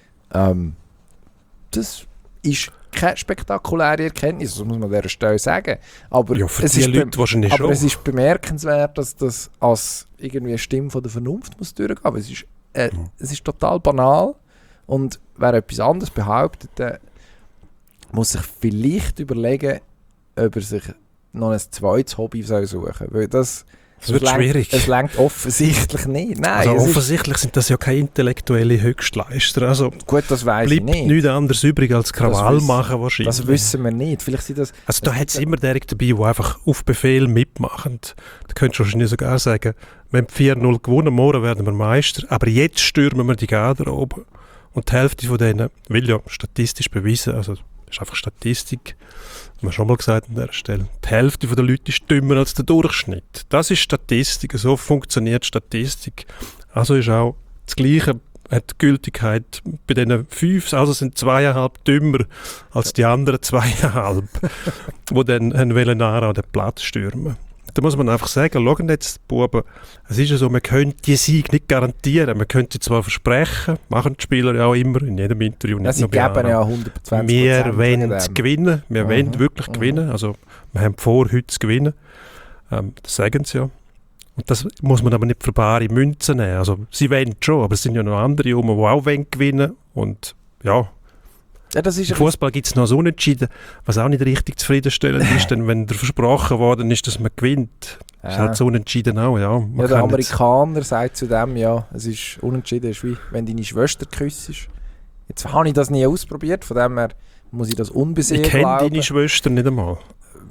Das ist keine spektakuläre Erkenntnis, das muss man an dieser Stelle sagen. Aber, ja, für die Leute wahrscheinlich schon. Aber es ist bemerkenswert, dass das als irgendwie eine Stimme von der Vernunft muss durchgehen. Aber es ist total banal und wer etwas anderes behauptet, der muss sich vielleicht überlegen, ob er sich noch ein zweites Hobby suchen soll. Weil das wird schwierig. Es reicht offensichtlich nicht. Nein, also offensichtlich sind das ja keine intellektuelle Höchstleister. Also gut, das weiss ich nicht. Bleibt nichts anderes übrig als Krawall machen wahrscheinlich. Das wissen wir nicht. Vielleicht sind das... Also da hat es immer direkt dabei, die einfach auf Befehl mitmachen. Da könntest du wahrscheinlich sogar sagen, wir haben 4-0 gewonnen, morgen werden wir Meister, aber jetzt stürmen wir die Garderobe. Und die Hälfte von denen, will ja statistisch bewiesen, also das ist einfach Statistik, haben wir schon mal gesagt an dieser Stelle, die Hälfte der Leute ist dümmer als der Durchschnitt. Das ist Statistik, so funktioniert Statistik. Also ist auch das Gleiche, hat Gültigkeit bei diesen 5, also sind 2,5 dümmer als die anderen 2,5, die dann wollen an den Platz stürmen. Da muss man einfach sagen, schauen jetzt, Buben, es ist ja so, man könnte die Sieg nicht garantieren, man könnte zwar versprechen, machen die Spieler ja auch immer, in jedem Interview, nicht sie geben ja 120%. Wir wollen gewinnen, wir wollen wirklich gewinnen, also wir haben vor, heute zu gewinnen, das sagen sie ja. Und das muss man aber nicht für bare Münzen nehmen, also sie wollen schon, aber es sind ja noch andere, die auch gewinnen wollen und ja, das ist im Fußball gibt es noch so Unentschieden, was auch nicht richtig zufriedenstellend ist, denn wenn dir versprochen worden ist, dass man gewinnt, ist halt so Unentschieden auch, ja. Ja, der Amerikaner sagt zu dem, ja, es ist Unentschieden, ist wie wenn deine Schwester küssest. Jetzt habe ich das nie ausprobiert, von dem her muss ich das unbesehen glauben. Ich kenne deine Schwester nicht einmal.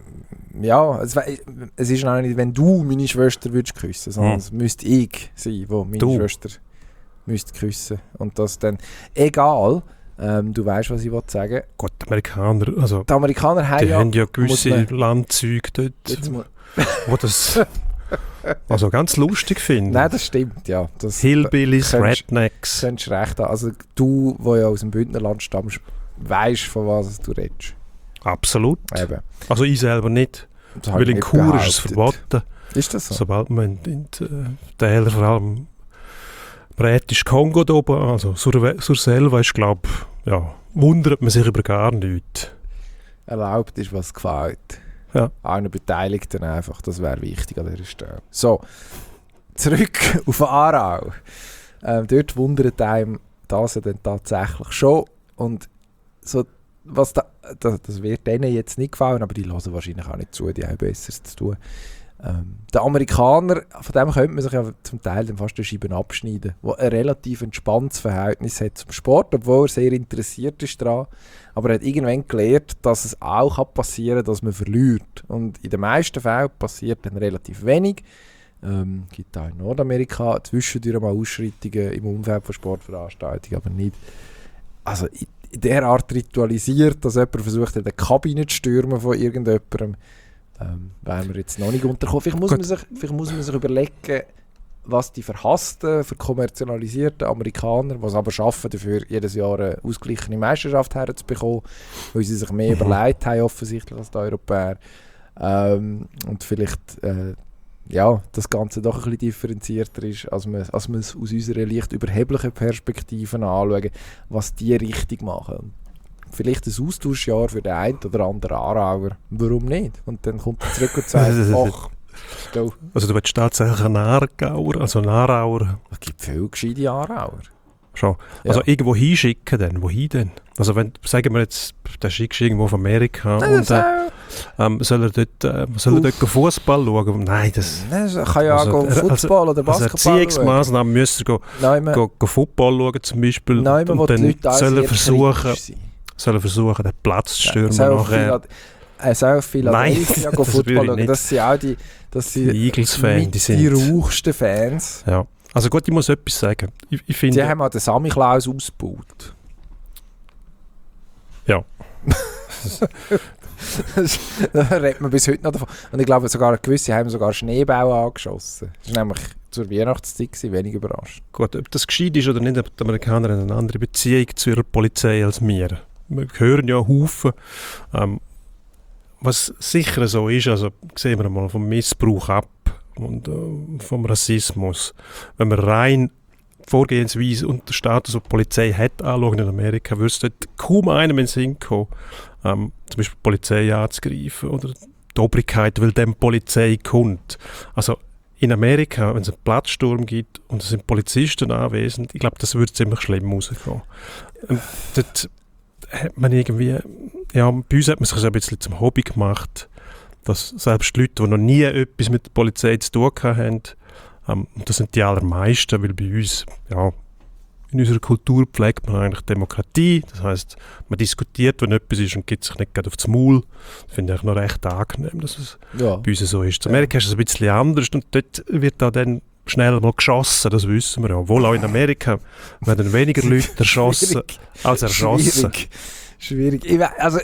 Ja, es ist auch nicht, wenn du meine Schwester würdest küssen, sondern es müsste ich sein, der meine Schwester müsste küssen. Und das dann, egal, Du weißt, was ich sagen will. Gut, die Amerikaner, also Die Amerikaner haben die haben ja gewisse muss Landzüge dort, Jetzt mu- wo das also ganz lustig finden. Nein, das stimmt, ja. Das Hillbillies, könntest- Rednecks. könntest recht haben. Also du, der ja aus dem Bündnerland stammst, weißt, von was du redest. Absolut. Eben. Also ich selber nicht. Das habe Weil ich in nicht Chur ist es behauptet. verboten. Ist das so? Sobald man in die Täler, vor allem Britisch Kongo da oben, also sur selva ist, glaube ich, ja, wundert man sich über gar nichts. Erlaubt ist, was gefällt. Ja. Allen Beteiligten einfach, das wäre wichtig an dieser Stelle. So, zurück auf Aarau. Dort wundert einem das ja dann tatsächlich schon. Und so, was das wird denen jetzt nicht gefallen, aber die hören wahrscheinlich auch nicht zu, die haben Besseres zu tun. Der Amerikaner, von dem könnte man sich ja zum Teil dann fast die Scheiben abschneiden, der ein relativ entspanntes Verhältnis hat zum Sport, obwohl er sehr interessiert ist daran. Aber er hat irgendwann gelernt, dass es auch passieren kann, dass man verliert. Und in den meisten Fällen passiert dann relativ wenig. Gibt auch in Nordamerika zwischendurch mal Ausschreitungen im Umfeld von Sportveranstaltungen, aber nicht. Also in der Art ritualisiert, dass jemand versucht, in die Kabine zu stürmen von irgendjemandem, wären wir jetzt noch nicht unterkommen. Vielleicht muss man sich überlegen, was die verhassten, verkommerzialisierten Amerikaner, die es aber schaffen, dafür jedes Jahr eine ausgeglichene Meisterschaft herzubekommen, weil sie sich mehr überlegt haben, offensichtlich, als die Europäer. Und vielleicht das Ganze doch ein bisschen differenzierter ist, als man es aus unserer leicht überheblichen Perspektive anschauen, was die richtig machen. Vielleicht ein Austauschjahr für den einen oder anderen Aarauer. Warum nicht? Und dann kommt er zurück und sagt, ach, go. Also du willst tatsächlich einen Aargauer, also einen Aarauer. Es gibt viele gescheite Aarauer. Schon. Ja. Also irgendwo hinschicken dann. Wohin denn? Also wenn, sagen wir jetzt, der schickst du irgendwo auf Amerika und soll er dort Fußball schauen? Nein, das kann ja auch Fußball oder Basketball also Erziehungsmaßnahmen müsste go Football schauen zum Beispiel. Nein, und dann soll er versuchen, den Platz zu stürmen nachher. Er soll Philadelphia das Football würde ich schauen. nicht. Das sind auch die Eagles-Fans, die rauchsten Fans. Ja. Also gut, ich muss etwas sagen. Ich finde, die haben auch den Sammy Klaus ausgebaut. Ja. Da redet man bis heute noch davon. Und ich glaube, sogar gewisse haben sogar Schneebälle angeschossen. Das war nämlich zur Weihnachtszeit, wenig überrascht. Gut, ob das gescheit ist oder nicht, aber die Amerikaner haben eine andere Beziehung zu ihrer Polizei als wir. Wir hören ja Haufen. Was sicher so ist, also sehen wir mal vom Missbrauch ab und vom Rassismus. Wenn wir rein Vorgehensweise und den Status, den die Polizei hat, anschauen in Amerika, würde es dort kaum einem in den Sinn kommen, zum Beispiel die Polizei anzugreifen oder die Obrigkeit, weil dem Polizei kommt. Also in Amerika, wenn es einen Platzsturm gibt und es sind Polizisten anwesend, ich glaube, das würde ziemlich schlimm rauskommen. Dort hat man irgendwie, ja, bei uns hat man sich so ein bisschen zum Hobby gemacht, dass selbst Leute, die noch nie etwas mit der Polizei zu tun haben, und das sind die allermeisten, weil bei uns, ja, in unserer Kultur pflegt man eigentlich Demokratie. Das heisst, man diskutiert, wenn etwas ist und gibt sich nicht gerade aufs Maul. Das finde ich noch recht angenehm, dass es bei uns so ist. In Amerika ist es ein bisschen anders und dort wird da dann schnell mal geschossen, das wissen wir ja. Obwohl auch in Amerika werden weniger Leute erschossen als erschossen. Schwierig. Ich weiss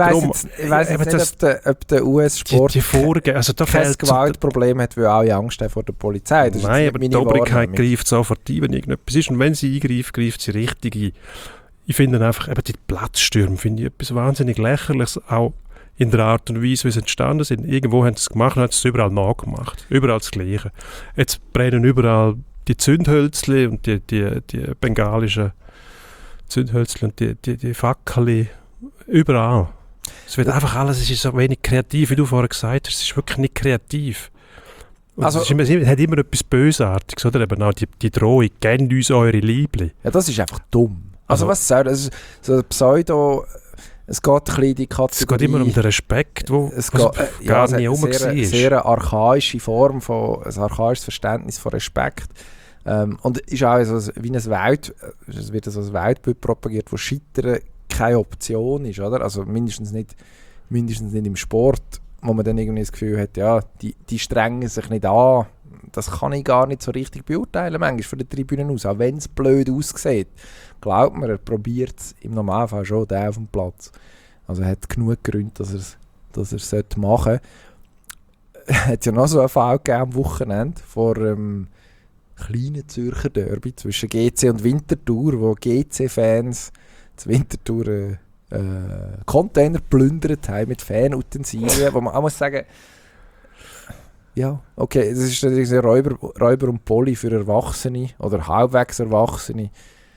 jetzt nicht, ob der US-Sport kein Gewaltproblem hat, weil alle Angst haben vor der Polizei. Das Nein, aber die Obrigkeit greift sofort ein, wenn irgendetwas ist. Und wenn sie eingreift, greift sie richtig ein. Ich finde einfach, eben die Platzstürme finde ich etwas wahnsinnig Lächerliches, auch in der Art und Weise, wie sie entstanden sind. Irgendwo haben sie es gemacht und haben es überall nachgemacht. Überall das Gleiche. Jetzt brennen überall die Zündhölzli und die bengalischen Zündhölzli und die Fackel überall. Es wird einfach alles, es ist so wenig kreativ, wie du vorher gesagt hast. Es ist wirklich nicht kreativ. Also, es hat immer etwas Bösartiges, oder? Eben auch die Drohung, gebt uns eure Liebli. Ja, das ist einfach dumm. Also was soll das? Ist so ein Pseudo... Es geht ein bisschen in die Kategorie... Es geht immer um den Respekt, wo gar nie rum war. Eine sehr archaische Form, ein archaisches Verständnis von Respekt. Und ist auch so wie es wird so ein Weltbild propagiert, wo Scheitern keine Option ist, oder? Also mindestens nicht im Sport, wo man dann irgendwie das Gefühl hat, ja, die strengen sich nicht an, das kann ich gar nicht so richtig beurteilen, manchmal von der Tribüne aus, auch wenn es blöd aussieht. Glaubt mir, er probiert es im Normalfall schon, der auf dem Platz. Also er hat genug Gründe, dass er es machen sollte. Es hat ja noch so einen Fall gegeben am Wochenende vor kleinen Zürcher Derby zwischen GC und Winterthur, wo GC-Fans zu Winterthur Container plündert haben mit Fanutensilien, wo man auch muss sagen, ja, okay, das ist ein Räuber und Poli für Erwachsene oder halbwegs Erwachsene.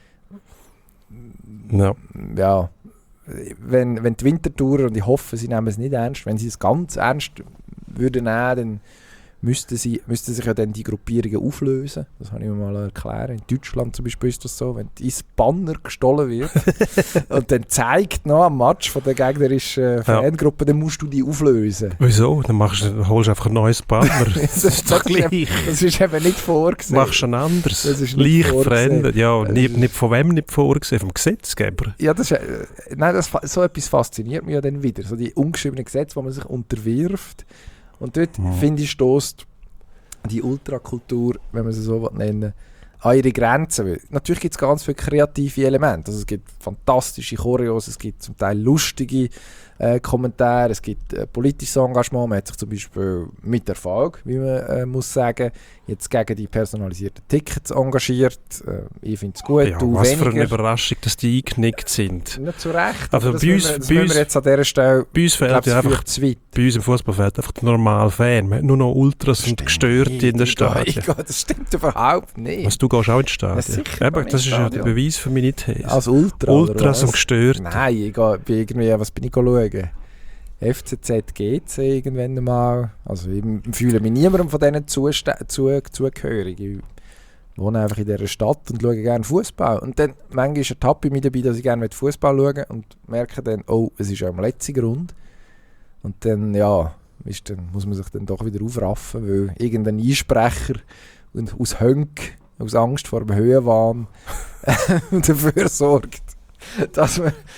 Ja. Ja, wenn die Wintertourer, und ich hoffe, sie nehmen es nicht ernst, wenn sie es ganz ernst würden nehmen, dann müssten sich ja dann die Gruppierungen auflösen. Das habe ich mir mal erklären. In Deutschland zum Beispiel ist das so, wenn dein Banner gestohlen wird und dann zeigt noch am Match von der gegnerischen Fangruppe, dann musst du die auflösen. Wieso? Dann holst du einfach ein neues Banner. Das ist doch gleich. Das ist eben nicht vorgesehen. Machst du ein anderes. Das ist leicht vorgesehen. verändert. Ja, nicht von wem nicht vorgesehen? Vom Gesetzgeber. Ja, das ist, so etwas fasziniert mich ja dann wieder. So die ungeschriebenen Gesetze, wo man sich unterwirft. Und dort, finde ich, stösst die Ultrakultur, wenn man sie so nennen will, an ihre Grenzen. Weil natürlich gibt es ganz viele kreative Elemente. Also es gibt fantastische Choreos, es gibt zum Teil lustige Kommentare, es gibt politisches Engagement. Man hat sich zum Beispiel mit Erfolg, wie man muss sagen, jetzt gegen die personalisierten Tickets engagiert. Ich finde es gut, Ja, du was weniger. für eine Überraschung, dass die eingenickt sind. Nicht zu Recht. Also das bei uns- müssen bei wir uns- jetzt an dieser Stelle, Bei uns ich fehlt glaube, ja es einfach, führt zu weit. bei uns im Fußball fehlt einfach der normale Fan. Man hat nur noch Ultras und Gestörte in der Stadion. Das stimmt überhaupt nicht. Was, du gehst auch ins Ja, Stadion? sicher Eben, gehe ich das ist ja ins der Stadion. Beweis für meine These. Als Ultra Ultras oder und was? Gestörte. Nein, ich bin irgendwie, was bin ich schauen? FCZ GC irgendwann mal. Also ich fühle mich niemandem von denen zugehörig. Ich wohne einfach in dieser Stadt und schaue gerne Fußball. Und dann manchmal ertappe ich mich dabei, dass ich gerne Fußball schaue und merke dann, oh, es ist ja im letzten Grund. Und dann, ja, muss man sich dann doch wieder aufraffen, weil irgendein Einsprecher und aus Hönk, aus Angst vor dem Höhenwahn dafür sorgt, dass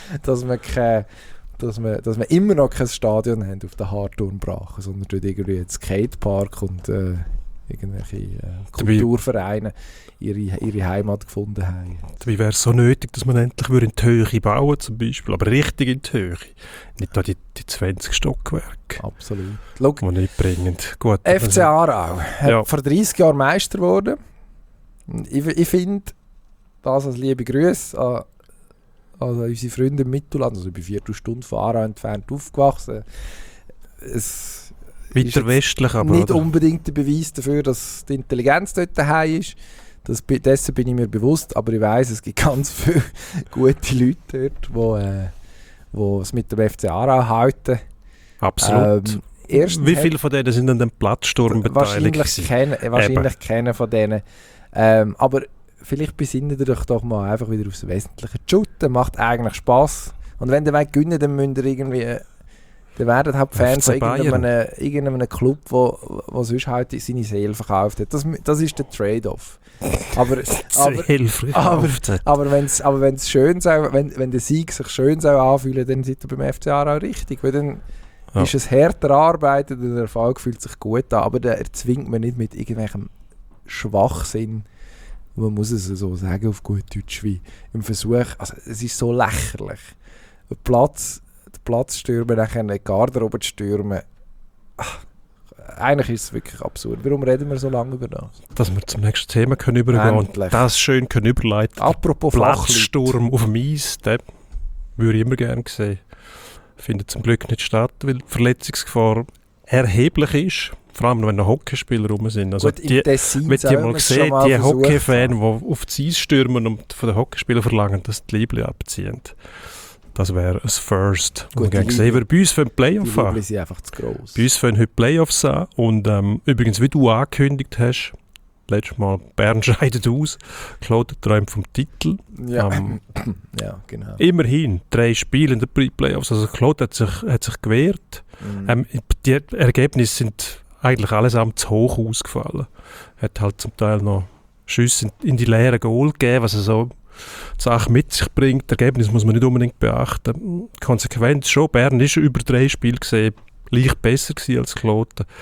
wir immer noch kein Stadion haben auf der Harturnbrache, sondern dort irgendwie einen Skatepark und irgendwelche Kulturvereine ihre Heimat gefunden haben. Dabei wäre es so nötig, dass man endlich in die Höhe bauen zum Beispiel, aber richtig in die Höhe. Nicht da die 20 Stockwerke, Absolut. Schau, die nicht bringen. Gut, FC Aarau hat Ja. vor 30 Jahren Meister geworden. Ich finde, das als liebe Grüße an unsere Freunde im Mittelland, also ich bin 4 Stunden von Aarau entfernt aufgewachsen. Es weiter ist westlich, aber nicht oder? unbedingt der Beweis dafür, dass die Intelligenz dort daheim ist. Dessen bin ich mir bewusst, aber ich weiss, es gibt ganz viele gute Leute dort, die es mit dem FC Aarau halten. Absolut. Erstens Wie viele von denen sind an dem Platzsturm beteiligt? Wahrscheinlich keiner von denen. Aber vielleicht besinnen ihr euch doch mal einfach wieder aufs Wesentliche. Die Shooten macht eigentlich Spass. Und wenn ihr wollt gewinnen, dann müsst ihr irgendwie... Dann werden halt Fans FC von Bayern. irgendeinem Club, wo sonst halt seine Seele verkauft hat. Das ist der Trade-off. Aber wenn's schön soll, wenn der Sieg sich schön soll anfühlen, dann seid ihr beim FC Aarau richtig. Weil dann ist es härter arbeitet und der Erfolg fühlt sich gut an. Aber der erzwingt man nicht mit irgendwelchem Schwachsinn. Man muss es so sagen auf gut Deutsch, wie im Versuch. Also es ist so lächerlich. Den Platz stürmen, nachher eine Garderobe zu stürmen. Eigentlich ist es wirklich absurd. Warum reden wir so lange über das? Dass wir zum nächsten Thema können übergehen und Endlich. das schön können überleiten. Apropos Flachleute. Platzsturm auf dem Eis, den würde ich immer gerne sehen. Findet zum Glück nicht statt, weil die Verletzungsgefahr erheblich ist. Vor allem, wenn noch Hockeyspieler rum sind. Also Gut, im Tessin wenn die mal gesehen, die versucht Hockeyfans, haben. die auf die Eis stürmen und von den Hockeyspielern verlangen, dass die Liebli abziehen. Das wäre ein First. Gut, Und gerne die gesehen, wir bei uns für den Die Playoff an. Liebli sind einfach zu gross. Bei uns fangen heute Playoffs an und übrigens, wie du angekündigt hast, letztes Mal Bern scheidet aus, Claude träumt vom Titel. Ja, ja, genau. Immerhin 3 Spiele in den Pre-Playoffs, also Claude hat sich gewehrt. Mhm. Die Ergebnisse sind eigentlich allesamt zu hoch ausgefallen. Hat halt zum Teil noch Schüsse in die leeren Goal gegeben, was er so die Sache mit sich bringt. Das Ergebnis muss man nicht unbedingt beachten. Konsequenz schon, Bern ist über 3 Spiele gesehen leicht besser gewesen als Kloten.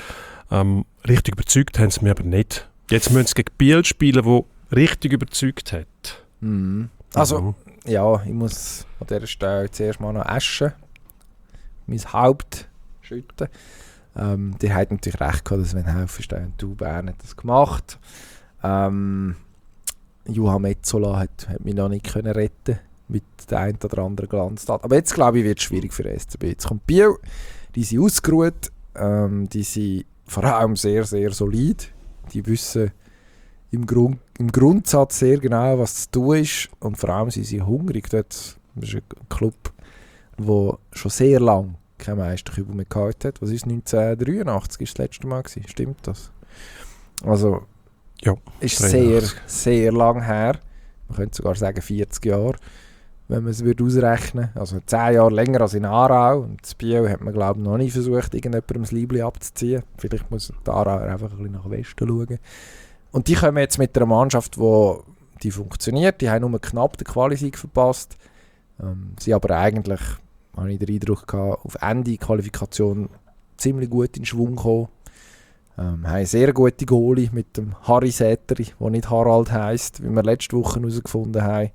Richtig überzeugt haben sie mich aber nicht. Jetzt müssen sie gegen Biel spielen, wo richtig überzeugt hat. Also, ja, ich muss an dieser Stelle zuerst mal noch Asche, mein Haupt schütten. Die hat natürlich recht gehabt, dass Sven Helfenstein und du Bern hat das gemacht. Johann Metzola hat mich noch nicht können retten mit der einen oder anderen Glanztat. Aber jetzt glaube ich, wird es schwierig für den SCB. Jetzt kommt Biel, die sind ausgeruht, die sind vor allem sehr, sehr solid. Die wissen im Grundsatz sehr genau, was zu tun ist. Und vor allem sind sie hungrig. Das ist ein Club, der schon sehr lange kein Meisterkübel mehr gehabt hat. Was ist 1983 ist das letzte Mal gewesen? Stimmt das? Also, ja, ist sehr, sehr lang her. Man könnte sogar sagen 40 Jahre, wenn man es ausrechnen würde. Also 10 Jahre länger als in Aarau. Und in Biel hat man, glaube ich, noch nie versucht, irgendjemandem das Liebli abzuziehen. Vielleicht muss die Aarau einfach ein bisschen nach Westen schauen. Und die kommen jetzt mit einer Mannschaft, die funktioniert. Die haben nur knapp den Quali-Sieg verpasst. Sie aber eigentlich, habe ich den Eindruck gehabt, auf Ende Qualifikation ziemlich gut in Schwung gekommen. Haben sehr gute Goalie mit dem Harry Säteri, der nicht Harald heisst, wie wir letzte Woche herausgefunden haben.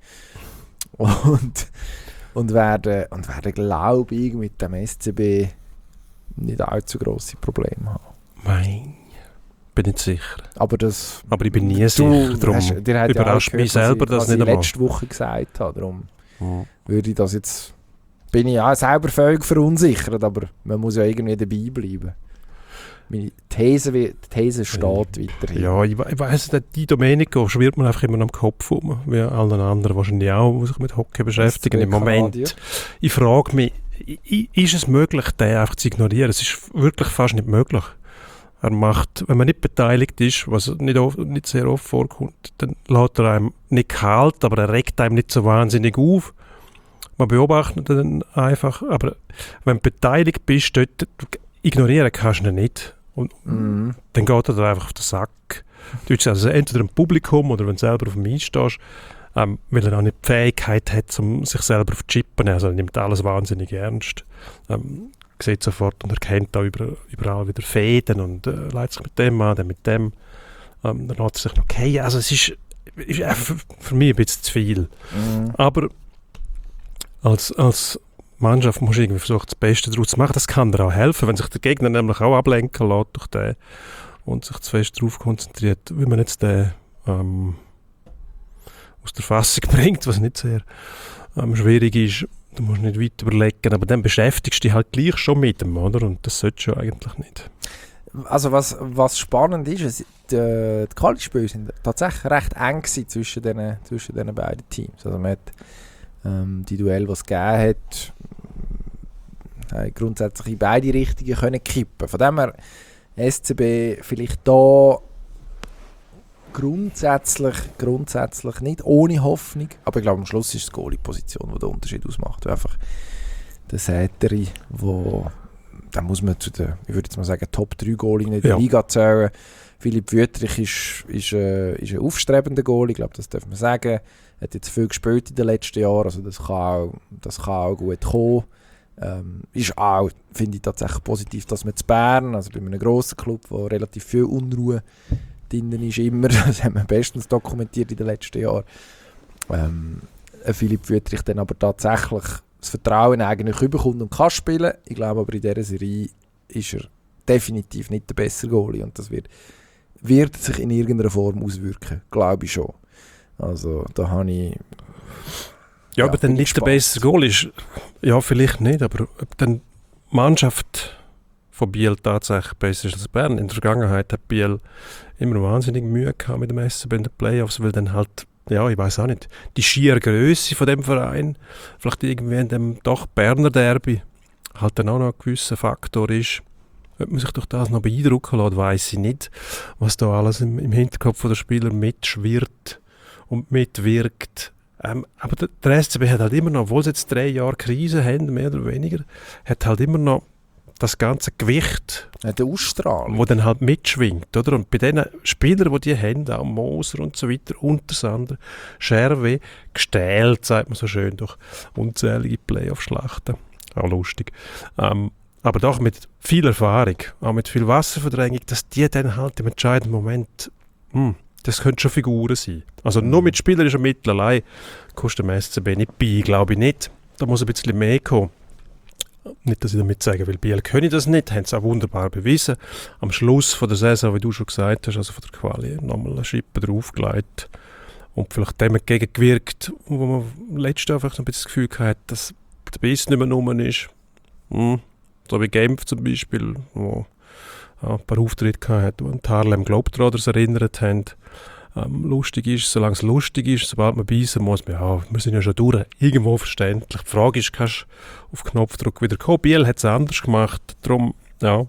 Und werden glaube ich, mit dem SCB nicht allzu grosse Probleme haben. Nein, bin nicht sicher. Aber ich bin nie sicher, darum überrascht mich selber das nicht einmal. Was ich letzte Woche gesagt habe, darum würde ich das jetzt... Bin ich auch selber völlig verunsichert, aber man muss ja irgendwie dabei bleiben. Meine These steht weiterhin. Ja, ich weiss nicht, die Domenico schwirrt man einfach immer am Kopf um, wie allen anderen wahrscheinlich auch, die sich mit Hockey beschäftigen im Moment. Ja. Ich frage mich, ist es möglich, den einfach zu ignorieren? Es ist wirklich fast nicht möglich. Er macht, wenn man nicht beteiligt ist, was nicht sehr oft vorkommt, dann lässt er einem nicht kalt, aber er regt einem nicht so wahnsinnig auf. Man beobachtet ihn einfach, aber wenn du beteiligt bist, dort, ignorieren kannst du ihn nicht. Und dann geht er da einfach auf den Sack. Also entweder im Publikum oder wenn du selber auf dem Eis stehst, weil er auch nicht die Fähigkeit hat, um sich selber zu chippen. Also er nimmt alles wahnsinnig ernst. Sieht sofort und erkennt da überall wieder Fäden und leitet sich mit dem an, dann mit dem. Dann lässt er sich noch fallen. Also es ist für mich ein bisschen zu viel. Aber als Mannschaft muss irgendwie versuchen, das Beste daraus zu machen. Das kann dir auch helfen, wenn sich der Gegner nämlich auch ablenken lässt durch den und sich zu fest darauf konzentriert, wie man jetzt den aus der Fassung bringt, was nicht sehr schwierig ist. Du musst nicht weit überlegen, aber dann beschäftigst du dich halt gleich schon mit dem, oder? Und das solltest du eigentlich nicht. Also was spannend ist, die Quali-Spiele sind tatsächlich recht eng zwischen diesen beiden Teams. Also man hat die Duelle, die es gegeben hat, grundsätzlich in beide Richtungen können kippen. Von dem her SCB vielleicht da grundsätzlich nicht ohne Hoffnung, aber ich glaube am Schluss ist es die Goalie-Position, die den Unterschied ausmacht. Weil einfach der Säteri, da muss man zu den, ich würde jetzt mal sagen, Top 3 Goalie in der Liga zählen. Philipp Wüttrich ist ein aufstrebender Goalie, ich glaube, das darf man sagen. Er hat jetzt viel gespielt in den letzten Jahren, also das kann auch gut kommen. Ist auch, finde ich, tatsächlich positiv, dass man zu Bern, also bei einem grossen Club, wo relativ viel Unruhe drin ist, immer, das haben wir bestens dokumentiert in den letzten Jahren, Philipp Wüttrich dann aber tatsächlich das Vertrauen eigentlich bekommt und kann spielen. Ich glaube aber in dieser Serie ist er definitiv nicht der bessere Goalie und das wird sich in irgendeiner Form auswirken, glaube ich schon. Also da habe ich... Ja, aber dann nicht der bessere Goal ist, ja vielleicht nicht, aber ob dann die Mannschaft von Biel tatsächlich besser ist als Bern. In der Vergangenheit hat Biel immer wahnsinnig Mühe gehabt mit dem SCB in den Playoffs, weil dann halt, ja, ich weiß auch nicht, die schiere Grösse von dem Verein, vielleicht irgendwie in dem doch Berner Derby, halt dann auch noch ein gewisser Faktor ist. Ob man sich durch das noch beeindrucken lässt, weiss ich nicht, was da alles im Hinterkopf der Spieler mitschwirrt und mitwirkt. Aber der SCB hat halt immer noch, obwohl sie jetzt 3 Jahre Krise haben, mehr oder weniger, hat halt immer noch das ganze Gewicht, der Ausstrahlung, wo dann halt mitschwingt, oder? Und bei den Spielern, die haben, auch Moser und so weiter, Untersander, Scherwe, gestählt, sagt man so schön, durch unzählige Playoff-Schlachten. Auch lustig. aber doch mit viel Erfahrung, auch mit viel Wasserverdrängung, dass die dann halt im entscheidenden Moment, das könnte schon Figuren sein. Also nur mit spielerischen Mitteln allein kostet dem SCB nicht bei, glaube ich nicht. Da muss ein bisschen mehr kommen. Nicht, dass ich damit sage, weil Biel können das nicht, haben es auch wunderbar bewiesen. Am Schluss von der Saison, wie du schon gesagt hast, also von der Quali, nochmal eine Schippe draufgelegt und vielleicht dem entgegengewirkt, wo man letztes einfach so ein bisschen das Gefühl hatte, dass der Biss nicht mehr rum ist. So wie Genf zum Beispiel, wo ein paar Auftritte hatte, die an die Harlem Globetrotters erinnert haben. Lustig ist, solange es lustig ist, sobald man beißen muss, wir sind ja schon durch. Irgendwo verständlich. Die Frage ist, kannst du auf Knopfdruck wieder kommen? Biel hat es anders gemacht. Darum, ja,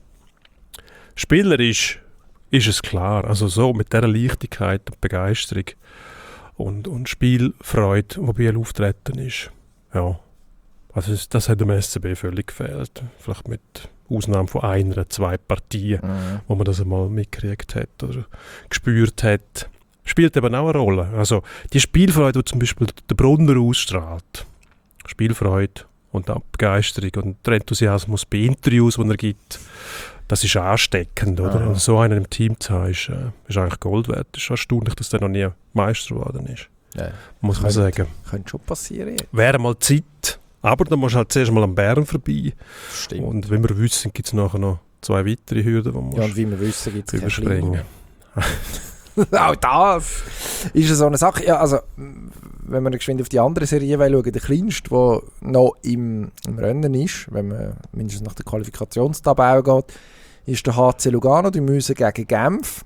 spielerisch ist es klar. Also so mit dieser Leichtigkeit und Begeisterung und Spielfreude, die Biel auftreten ist. Ja, also das hat dem SCB völlig gefehlt. Vielleicht mit Ausnahme von 1, 2 Partien, wo man das einmal mitgekriegt hat oder gespürt hat. Spielt eben auch eine Rolle. Also die Spielfreude, die zum Beispiel der Brunner ausstrahlt, Spielfreude und auch Begeisterung und der Enthusiasmus bei Interviews, die er gibt, das ist ansteckend, oder? Und so einen im Team zu haben, ist eigentlich Gold wert. Es ist erstaunlich, dass der noch nie Meister geworden ist. Ja, muss man sagen. Könnte schon passieren. Wäre mal Zeit, aber dann musst du halt zuerst mal am Bern vorbei. Stimmt. Und wie wir wissen, gibt es nachher noch 2 weitere Hürden, die man und wie wir wissen, gibt es überspringen. Auch das ist so eine Sache. Ja, also, wenn wir geschwind auf die andere Serie schauen, der kleinste, der noch im Rennen ist, wenn man mindestens nach der Qualifikationstabelle geht, ist der HC Lugano. Die müssen gegen Genf.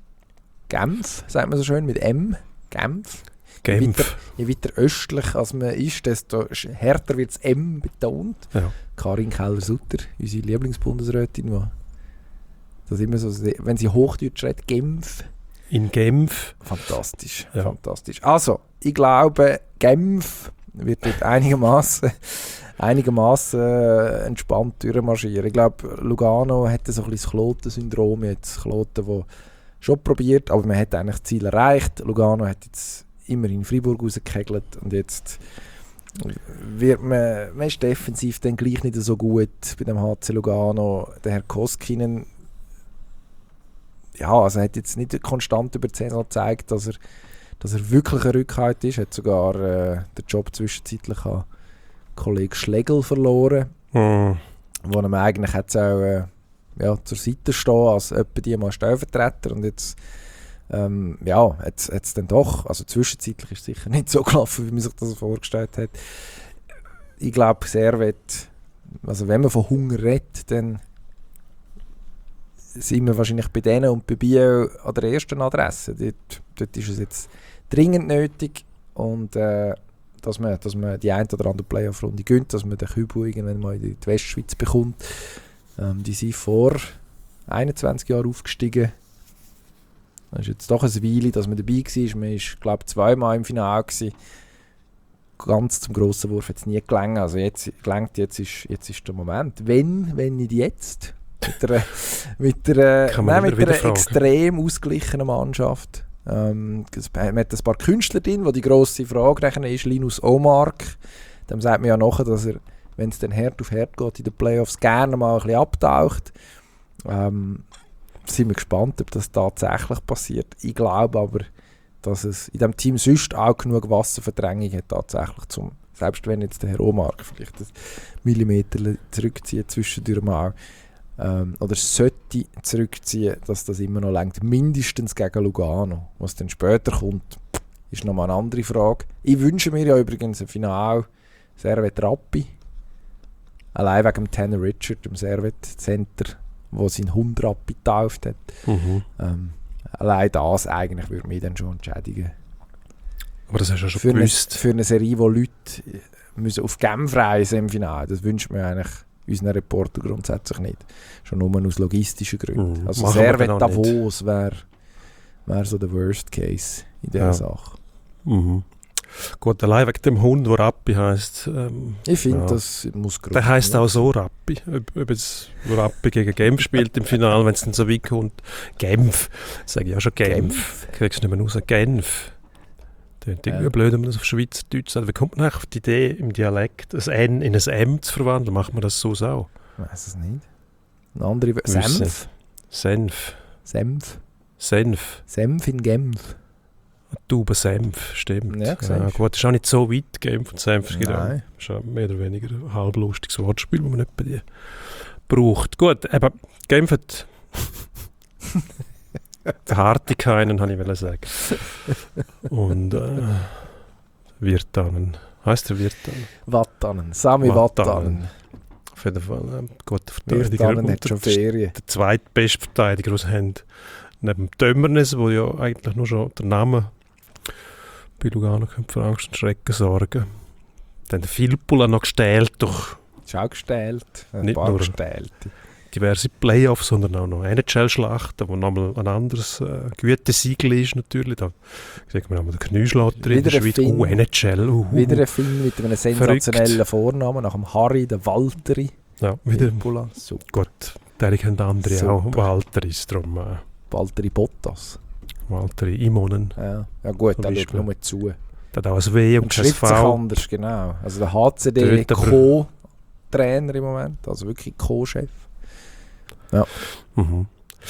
Genf, sagt man so schön, mit M. Genf. Je weiter östlich als man ist, desto härter wird das M betont. Ja. Karin Keller-Sutter, unsere Lieblingsbundesrätin, die das immer so, wenn sie Hochdeutsch redet, Genf. In Genf. Fantastisch, ja. Fantastisch. Also, ich glaube, Genf wird dort einigermaßen entspannt durchmarschieren. Ich glaube, Lugano hatte so ein bisschen das Kloten-Syndrom jetzt. Kloten, das schon probiert, aber man hat eigentlich das Ziel erreicht. Lugano hat jetzt immer in Freiburg rausgekegelt und jetzt wird man ist defensiv dann gleich nicht so gut bei dem HC Lugano. Der Herr Koskinen, ja, also er hat jetzt nicht konstant über die Saison gezeigt, dass er wirklich ein Rückhalt ist. Er hat sogar den Job zwischenzeitlich an Kollege Schlegel verloren, wo er eigentlich jetzt auch zur Seite stehen als etwa die mal Stellvertreter. Und jetzt jetzt dann doch, also zwischenzeitlich ist es sicher nicht so gelaufen, wie man sich das vorgestellt hat. Ich glaube, Servet, also wenn man von Hunger redet, dann sind wir wahrscheinlich bei denen und bei Biel an der ersten Adresse. Dort ist es jetzt dringend nötig, und dass man die eine oder andere Playoff-Runde gönnt, dass man den Kübel irgendwann mal in die Westschweiz bekommt. Die sind vor 21 Jahren aufgestiegen. Das ist jetzt doch eine Weile, dass man dabei war. Man war, glaube ich, 2-mal im Finale gewesen. Ganz zum grossen Wurf hat es nie gelangt. Also jetzt ist der Moment. Wenn nicht jetzt. Mit einer extrem ausgeglichenen Mannschaft. Man hat ein paar Künstler drin, wo die grosse Frage rechnen ist. Linus Omark. Dem sagt man ja nachher, dass er, wenn es dann Herd auf Herd geht, in den Playoffs gerne mal ein bisschen abtaucht. Sind wir gespannt, ob das tatsächlich passiert. Ich glaube aber, dass es in diesem Team sonst auch genug Wasserverdrängung hat, tatsächlich selbst wenn jetzt der Herr Omark vielleicht einen Millimeter zurückzieht zwischendurch mal, oder sollte zurückziehen, dass das immer noch reicht, mindestens gegen Lugano. Was dann später kommt, ist nochmal eine andere Frage. Ich wünsche mir ja übrigens ein Finale Servet Rappi, allein wegen dem Tanner Richard, dem Servet Center, wo sein Hund Rappi getauft hat. Allein das eigentlich würde mich dann schon entschädigen. Aber das hast du ja schon gewusst. Für eine Serie, wo Leute müssen auf Genf reisen im Finale, das wünscht man eigentlich unseren Reporter grundsätzlich nicht. Schon nur aus logistischen Gründen. Also Servet Davos wäre so der Worst Case in dieser Sache. Gut, allein wegen dem Hund, der Rappi heisst. Ich finde, das muss der heisst auch so Rappi. Ob jetzt Rappi gegen Genf spielt im Finale, wenn es dann so weit kommt. Genf, sage ich auch schon Genf. Kriegst du nicht mehr raus. Genf. Das ist irgendwie blöd, wenn man das auf Schweizerdeutsch sagt. Wie kommt man eigentlich auf die Idee, im Dialekt ein N in ein M zu verwandeln? Macht man das so auch? Ich weiss es nicht. Eine andere Senf. Senf In Genf. eine Tube Senf, stimmt. Ja, gut, ist auch nicht so weit, Genf und Senf. Nein. Ist ja mehr oder weniger ein halblustiges Wortspiel, das man nicht bei dir braucht. Gut, eben, Genf hat der harte keinen, habe ich sagen. Und Wirtanen. Heisst der Wirtanen? Wattanen. Sami Wattanen. Auf jeden Fall guter Verteidiger. Wirtanen hat schon Ferien. Der zweitbeste Verteidiger, den sie haben. Neben Dömernes, wo ja eigentlich nur schon der Name bei Lugano für Angst und Schrecken sorgen. Dann der Filppula noch gestählt durch Ist auch gestählt. Nicht nur diverse Playoffs, sondern auch noch NHL-Schlachten, wo nochmal ein anderes Gütesiegel ist natürlich. Da sieht man nochmal den Knieschlatter in der Schweiz. NHL. Wieder ein Film mit einem sensationellen Vornamen, nach dem Harry, der Walteri. Ja, wieder. Filppula. Super. Gut, der kennt andere Super. auch. Walteris, darum Walteri Bottas. Walteri Imonen. Ja gut, Zum der schaut Beispiel. nur zu. Der hat auch ein W und Und kein schreibt sich V. anders, genau. Also der HCD Dort aber- Co-Trainer im Moment, also wirklich Co-Chef. Mhm.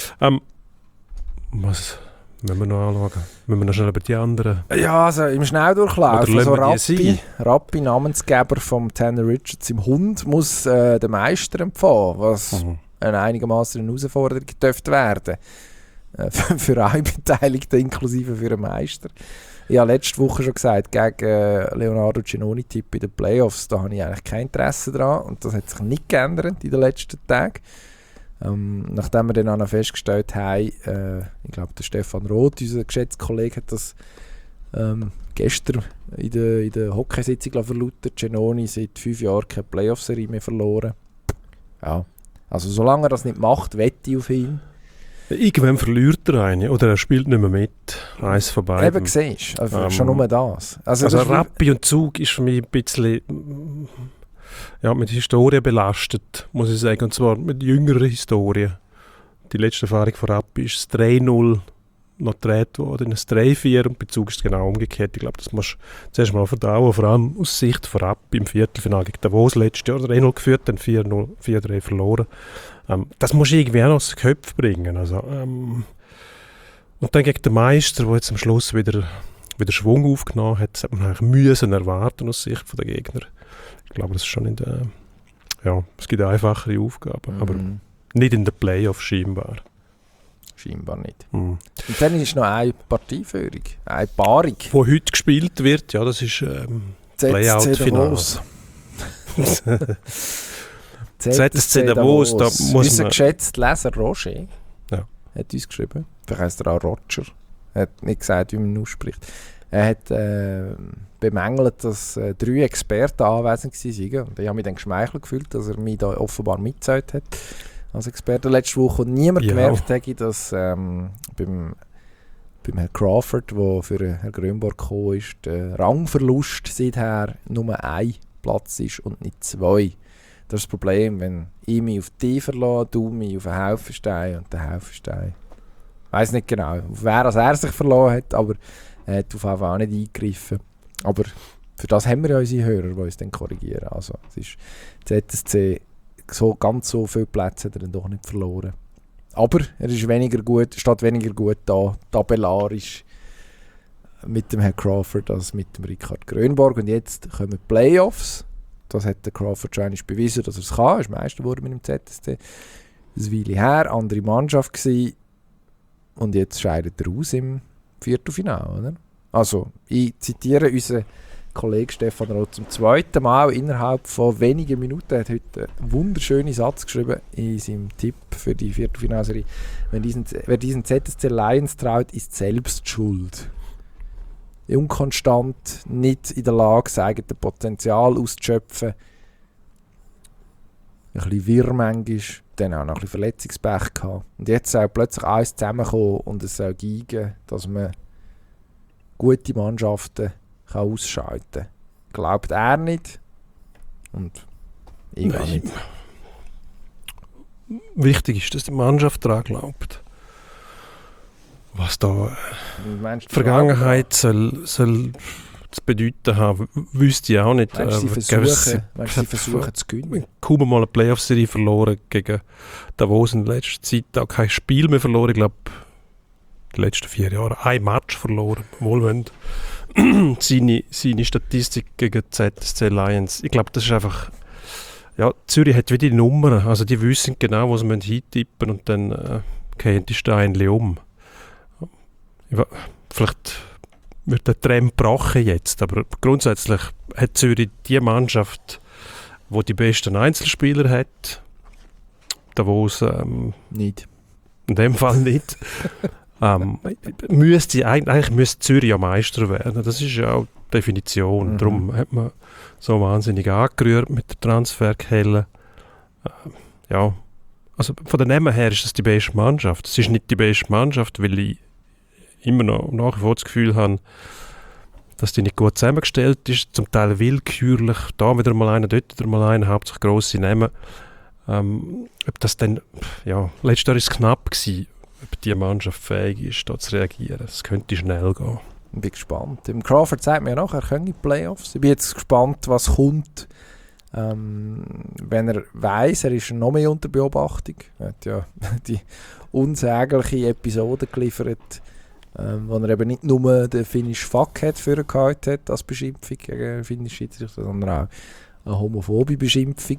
Was müssen wir noch anschauen? Müssen wir noch schnell über die anderen? Ja, also im Schnelldurchlauf. Oder Also lassen wir die Rappi, Namensgeber vom Tanner Richards im Hund, muss den Meister empfangen, was eine einigermaßen eine Herausforderung dürfte werden. Für alle Beteiligten, inklusive für den Meister. Ich habe letzte Woche schon gesagt, gegen Leonardo Ginoni-Tipp in den Playoffs, da habe ich eigentlich kein Interesse dran. Und das hat sich nicht geändert in den letzten Tagen. Nachdem wir dann auch noch festgestellt haben, ich glaube, der Stefan Roth, unser geschätzter Kollege, hat das gestern in der Hockeysitzung verlautert. Ginoni seit 5 Jahren keine Playoff-Serie mehr verloren. Ja, also solange er das nicht macht, wette ich auf ihn. Irgendwann verliert er eine oder er spielt nicht mehr mit. Eins von beiden. Eben siehst du, also schon nur das. Also das ist Rappi und Zug ist für mich ein bisschen mit Historie belastet, muss ich sagen. Und zwar mit jüngerer Historie. Die letzte Erfahrung von Rappi ist das 3-0 noch gedreht worden, ein 3-4 und bei Zug ist es genau umgekehrt. Ich glaube, das musst du zuerst mal verdauen, vor allem aus Sicht von Rappi im Viertelfinale gegen Davos letztes Jahr 3-0 geführt, dann 4-0, 4-3 verloren. Das musst du irgendwie auch aus den Köpfen bringen. Also, und dann gegen den Meister, der jetzt am Schluss wieder Schwung aufgenommen hat, das hat man eigentlich müssen erwarten aus Sicht der Gegner. Ich glaube, das ist schon es gibt einfachere Aufgaben, aber nicht in den Playoffs scheinbar. Scheinbar nicht. Mhm. Und dann ist noch eine Partieführung, eine Paarung. Wo heute gespielt wird, ja, das ist Playout-Finale. ZSC Davos, da muss unser man... geschätzter Leser Roger hat uns geschrieben. Vielleicht heisst er auch Roger. Er hat nicht gesagt, wie man ihn ausspricht. Er hat bemängelt, dass 3 Experten anwesend waren. Und ich habe mich dann geschmeichelt gefühlt, dass er mich da offenbar mitgezählt hat als Experte letzte Woche. Und niemand gemerkt hat, dass beim Herrn Crawford, der für Herrn Grönborg gekommen ist, der Rangverlust seither nur ein Platz ist und nicht 2. Das ist das Problem, wenn ich mich auf dich verlasse, du mich auf einen Helfenstein und der Helfenstein. Ich weiss nicht genau, auf wer er sich verloren hat, aber er hat auf jeden Fall auch nicht eingegriffen. Aber für das haben wir ja unsere Hörer, die uns dann korrigieren. Also es ist ZSC, ganz so viele Plätze hat er dann doch nicht verloren. Aber er ist steht weniger gut da, tabellarisch mit dem Herrn Crawford als mit dem Richard Grönborg. Und jetzt kommen die Playoffs. Das hat der Crawford schon einmal bewiesen, dass er es kann. Er ist Meister geworden mit dem ZSC. Das Weile her, andere Mannschaft gewesen. Und jetzt scheidet er aus im Viertelfinale, oder? Also, ich zitiere unseren Kollegen Stefan Roth zum 2. Mal innerhalb von wenigen Minuten. Er hat heute einen wunderschönen Satz geschrieben in seinem Tipp für die Viertelfinalserie. Wer diesen ZSC Lions traut, ist selbst schuld. Unkonstant, nicht in der Lage, sein eigenes Potenzial auszuschöpfen. Ein bisschen wirr manchmal, dann auch noch ein bisschen Verletzungspech gehabt. Und jetzt soll plötzlich alles zusammenkommen und es soll geigen, dass man gute Mannschaften kann ausschalten kann. Glaubt er nicht und ich auch nicht. Wichtig ist, dass die Mannschaft daran glaubt. Was da Vergangenheit soll zu bedeuten haben, wüsste ich auch nicht. Meinst du, sie versuchen zu gewinnen? Kaum mal eine Playoff-Serie verloren gegen Davos in der letzten Zeit. Auch kein Spiel mehr verloren. Ich glaube, die letzten 4 Jahre ein Match verloren. Wohl seine Statistik gegen ZSC Lions. Ich glaube, das ist einfach... Ja, Zürich hat wieder die Nummern. Also die wissen genau, wo sie hintippen und dann gehen die Steine um. Vielleicht wird der Trend brachen jetzt, aber grundsätzlich hat Zürich die Mannschaft, die die besten Einzelspieler hat. Davos nicht. In dem Fall nicht. Eigentlich müsste Zürich ja Meister werden. Das ist ja auch die Definition. Darum hat man so wahnsinnig angerührt mit der Transferkelle. Ja, also von der Namen her ist es die beste Mannschaft. Es ist nicht die beste Mannschaft, weil ich immer noch nach wie vor das Gefühl habe, dass die nicht gut zusammengestellt ist. Zum Teil willkürlich. Da wieder mal einer, dort wieder mal einer, hauptsächlich grosse Namen. Ob das dann, ja, letztes Jahr war es knapp gewesen, ob die Mannschaft fähig ist, da zu reagieren. Es könnte schnell gehen. Ich bin gespannt. Im Crawford sagt mir ja noch, er kann in die Playoffs. Ich bin jetzt gespannt, was kommt, wenn er weiss, er ist noch mehr unter Beobachtung. Er hat ja die unsägliche Episode geliefert, wo er eben nicht nur den Finnish Fuck hat vorgehalten hat als Beschimpfung gegen Finnish Schiedsrichter, sondern auch eine homophobe Beschimpfung.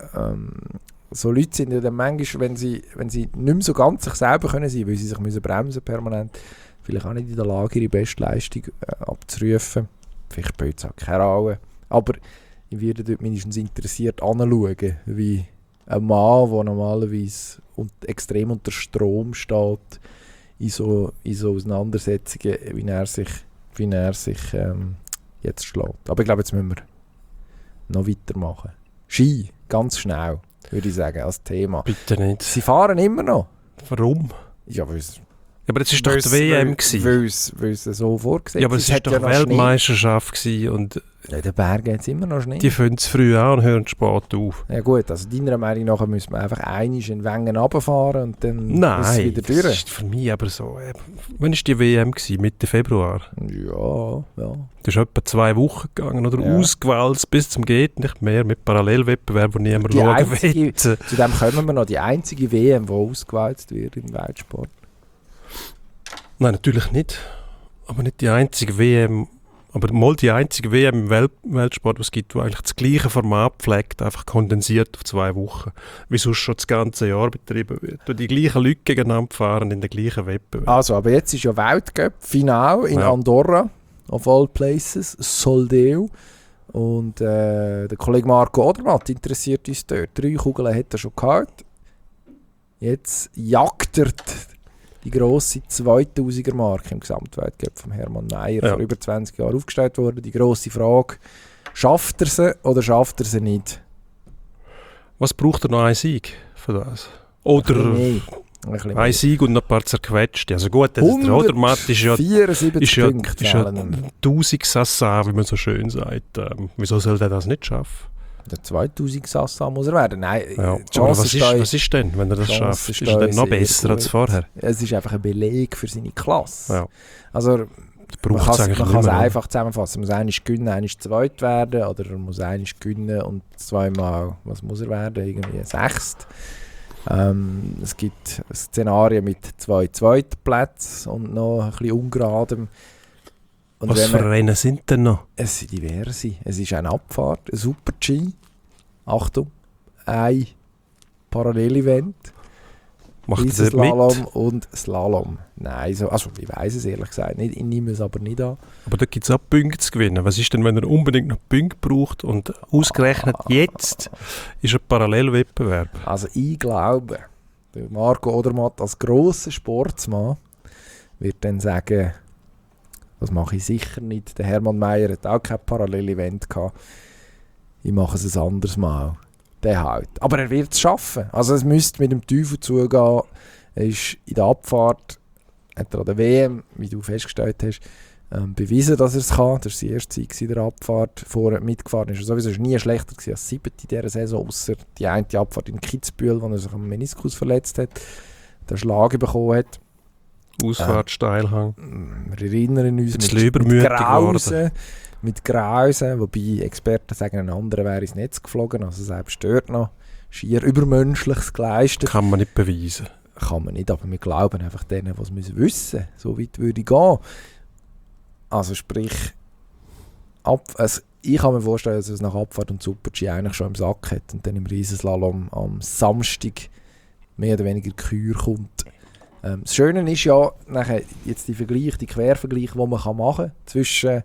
So Leute sind ja dann manchmal, wenn sie nicht mehr so ganz sich selber können sein, weil sie sich müssen bremsen permanent, vielleicht auch nicht in der Lage, ihre Bestleistung abzurufen. Vielleicht spielt es auch keine Rolle. Aber ich werde dort mindestens interessiert anschauen, wie ein Mann, der normalerweise extrem unter Strom steht, in so Auseinandersetzungen, wie er sich jetzt schlägt. Aber ich glaube, jetzt müssen wir noch weitermachen. Ski, ganz schnell, würde ich sagen, als Thema. Bitte nicht. Sie fahren immer noch. Warum? Ja, aber das war doch die WM. Weil es so vorgesehen. Ja, aber es war doch Weltmeisterschaft gewesen und ja, in den Bergen hat es immer noch Schnee. die fangen zu früh an und hören spät auf. Ja gut, also deiner Meinung nach müssen wir einfach einmal in Wengen runterfahren und dann ist es wieder durch. Das ist für mich aber so. Wann war die WM gewesen? Mitte Februar? Ja. Das ist etwa 2 Wochen gegangen oder ausgewählt bis zum geht nicht mehr mit Parallelwettbewerben, wo niemand schauen will. Zu dem kommen wir noch. Die einzige WM, die ausgewählt wird im Weltsport. Nein, natürlich nicht. Aber nicht die einzige WM. Aber mal die einzige WM im Weltsport, was es gibt, wo eigentlich das gleiche Format pflegt, einfach kondensiert auf 2 Wochen. Wie sonst schon das ganze Jahr betrieben wird. Wo die gleichen Leute gegeneinander fahren in den gleichen Wettbewerben. Also, aber jetzt ist ja Weltcup-Final in Andorra, of all places, Soldeu. Und der Kollege Marco Odermatt interessiert uns dort. 3 Kugeln hat er schon gehabt. Jetzt jagt er die grosse 2000er-Marke im Gesamtweltcup von Hermann Maier, vor über 20 Jahren aufgestellt worden. Die grosse Frage, schafft er sie oder schafft er sie nicht? Was braucht er noch einen Sieg für das? Oder ein Sieg und noch ein paar zerquetschte. Also gut, der Odermatt ist ja 74 Punkte. Ist ja 1000 Sassa, wie man so schön sagt. Wieso soll der das nicht schaffen? Der 2000 Sassa muss er werden. Nein, was ist denn, wenn er das schafft? Ist er dann noch besser als vorher? Es ist einfach ein Beleg für seine Klasse. Ja. Also, man kann es einfach zusammenfassen. Er muss einmal gewinnen, einmal zweit werden. Oder er muss einmal gewinnen und zweimal, was muss er werden? Irgendwie 6. Es gibt Szenarien mit 2 Zweitplätzen und noch ein bisschen ungeradem. Und was für Rennen sind denn noch? Es sind diverse. Es ist eine Abfahrt, ein Super-G. Achtung, ein Parallelevent. Macht er dort mit? Und Slalom. Nein, also ich weiss es ehrlich gesagt nicht. Ich nehme es aber nicht an. Aber da gibt es auch Punkte zu gewinnen. Was ist denn, wenn er unbedingt noch Punkte braucht und ausgerechnet jetzt ist ein Parallelwettbewerb? Also ich glaube, der Marco Odermatt als grosser Sportsmann wird dann sagen, das mache ich sicher nicht. Der Hermann Maier hat auch kein Parallelevent gehabt. Ich mache es ein anderes Mal. Der halt. Aber er wird es schaffen. Also es müsste mit dem Teufel zugehen. Er ist in der Abfahrt, hat er an der WM, wie du festgestellt hast, bewiesen, dass er es kann. Das war sein erster Sieg in der Abfahrt. Vorher mitgefahren ist er sowieso nie schlechter gewesen als 7. in dieser Saison, außer die eine Abfahrt in Kitzbühel, wo er sich am Meniskus verletzt hat, den Schlag bekommen hat. Ausfahrt, Steilhang. Wir erinnern uns mit Grausen, mit Grausen, wobei Experten sagen, ein anderer wäre ins Netz geflogen, also selbst dort noch schier Übermenschliches geleistet. Kann man nicht beweisen. Kann man nicht, aber wir glauben einfach denen, was müssen wissen. So weit würde ich gehen. Also sprich, ich kann mir vorstellen, dass es nach Abfahrt und Super-G eigentlich schon im Sack hat und dann im Riesenslalom am Samstag mehr oder weniger Kür kommt. Das Schöne ist ja, nachher jetzt die Quervergleich, die man machen kann zwischen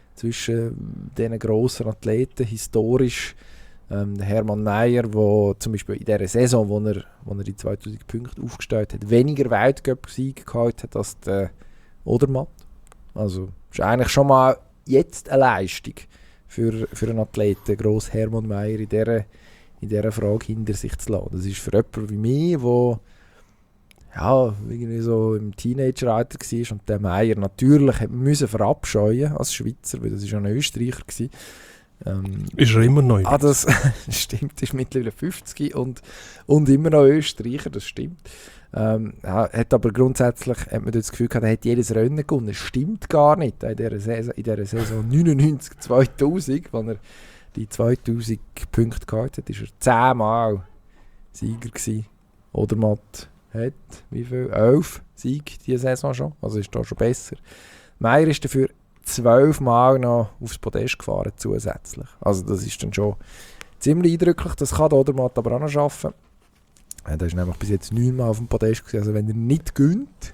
diesen grossen Athleten, historisch. Der Hermann Maier, der zum Beispiel in dieser Saison, wo er die 2000 Punkte aufgestellt hat, weniger Weltcup-Siege gehabt hat als der Odermatt. Also ist eigentlich schon mal jetzt eine Leistung für einen Athleten, gross Hermann Maier in dieser Frage hinter sich zu lassen. Das ist für jemanden wie mich, der ja, irgendwie so im Teenager-Alter war und der Maier natürlich müssen verabscheuen als Schweizer, weil das ist ja ein Österreicher war. Ist er immer neu? Das stimmt, ist mittlerweile 50 und immer noch Österreicher, das stimmt. Hat aber grundsätzlich hat man das Gefühl gehabt, er hat jedes Rennen gewonnen. Das stimmt gar nicht. In dieser Saison 99-2000, als er die 2000 Punkte gehabt hat, war er 10-mal Sieger gewesen. Odermatt hat wie viel? 11 Siege diese Saison schon, also ist da schon besser. Maier ist dafür 12 Mal noch aufs Podest gefahren zusätzlich. Also das ist dann schon ziemlich eindrücklich. Das kann der Odermatt aber auch noch schaffen. Der ist nämlich bis jetzt 9 Mal auf dem Podest gewesen. Also wenn er nicht gönnt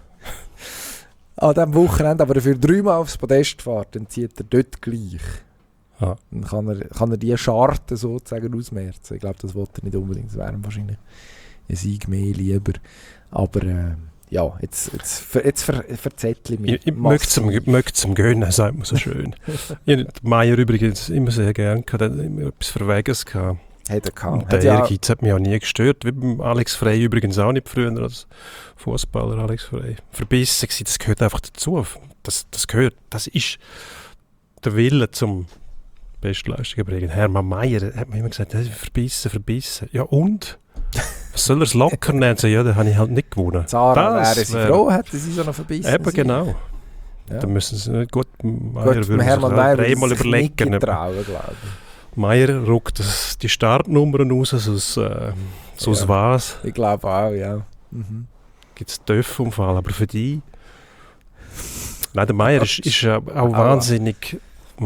an diesem Wochenende, aber dafür 3 Mal aufs Podest fährt, dann zieht er dort gleich. Ja. Dann kann er die Scharte sozusagen ausmerzen. Ich glaube, das wollte er nicht unbedingt. Das wäre ihm wahrscheinlich ein Sieg mehr lieber. Aber ja, jetzt verzettle ich mich. Ich möchte zum Gönnen, sagt man so schön. Ich habe Maier übrigens immer sehr gerne gehabt, er hat immer etwas Verweges gehabt. Hat er gehabt. Und der Ehrgeiz hat mich auch nie gestört, wie beim Alex Frey übrigens auch nicht früher als Fußballer Alex Frey. Verbissen gewesen, das gehört einfach dazu. Das gehört, das ist der Wille zum Bestleistungen bringen. Hermann Maier hat mir immer gesagt, verbissen. Ja und? Was soll er es locker nehmen? So, ja, dann habe ich halt nicht gewonnen. Zara wäre sie froh, hätte sie so noch verbissen. Eben, genau. Ja. Dann müssen sie nicht gut. Maier würde Hermann Maier dreimal überlegen. Nicht trauen, glaube ich. Maier rückt die Startnummern raus, sonst was. Ich glaube auch, ja. Mhm. Gibt es Dörfunfall, aber für die... Nein, der Maier ist auch wahnsinnig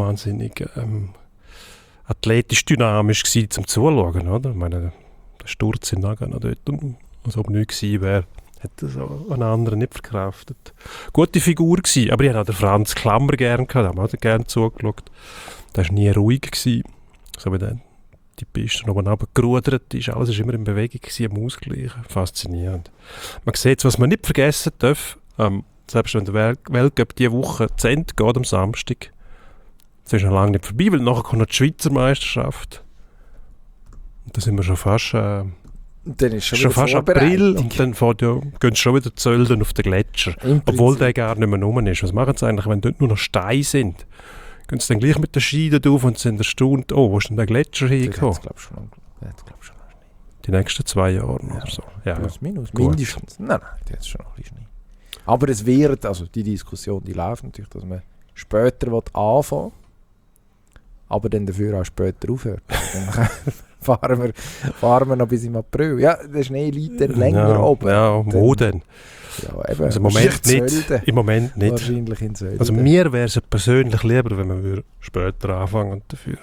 athletisch dynamisch gewesen, zum Zuschauen, oder? Ich meine, der Sturz in Nagano dort, als ob nichts gewesen wäre, hat das auch einen anderen nicht verkraftet. Gute Figur gewesen, aber ich hatte auch den Franz Klammer gerne gehabt, da haben wir gerne zugeschaut. Der war nie ruhig gewesen, so wie der die Piste oben runtergerudert ist, alles war immer in Bewegung gewesen, am Ausgleichen. Faszinierend. Man sieht, was man nicht vergessen darf, selbst wenn der Weltcup diese Woche zu Ende geht, am Samstag, das ist noch lange nicht vorbei, weil nachher kommt noch die Schweizer Meisterschaft. Und da sind wir schon fast, dann ist schon fast April und dann gehen sie schon wieder zölden auf den Gletscher. Obwohl der gar nicht mehr rum ist. Was machen sie eigentlich, wenn dort nur noch Steine sind? Gehen sie dann gleich mit den Schienen drauf und sind erstaunt, oh, wo ist denn der Gletscher hingekommen? Das glaube ich schon. Die nächsten 2 Jahre oder so. Ja, plus, minus, mindestens. Nein, die hat es schon noch ein bisschen Schnee. Aber es wird, also die Diskussion, die läuft natürlich, dass man später anfangen will, aber dann dafür auch später aufhört. Dann fahren wir noch bis im April. Ja, der Schnee liegt dann länger oben. Ja, wo denn? Ja, eben. Also im Moment nicht. Wahrscheinlich in Sölden. Also mir wäre es persönlich lieber, wenn wir später anfangen und dafür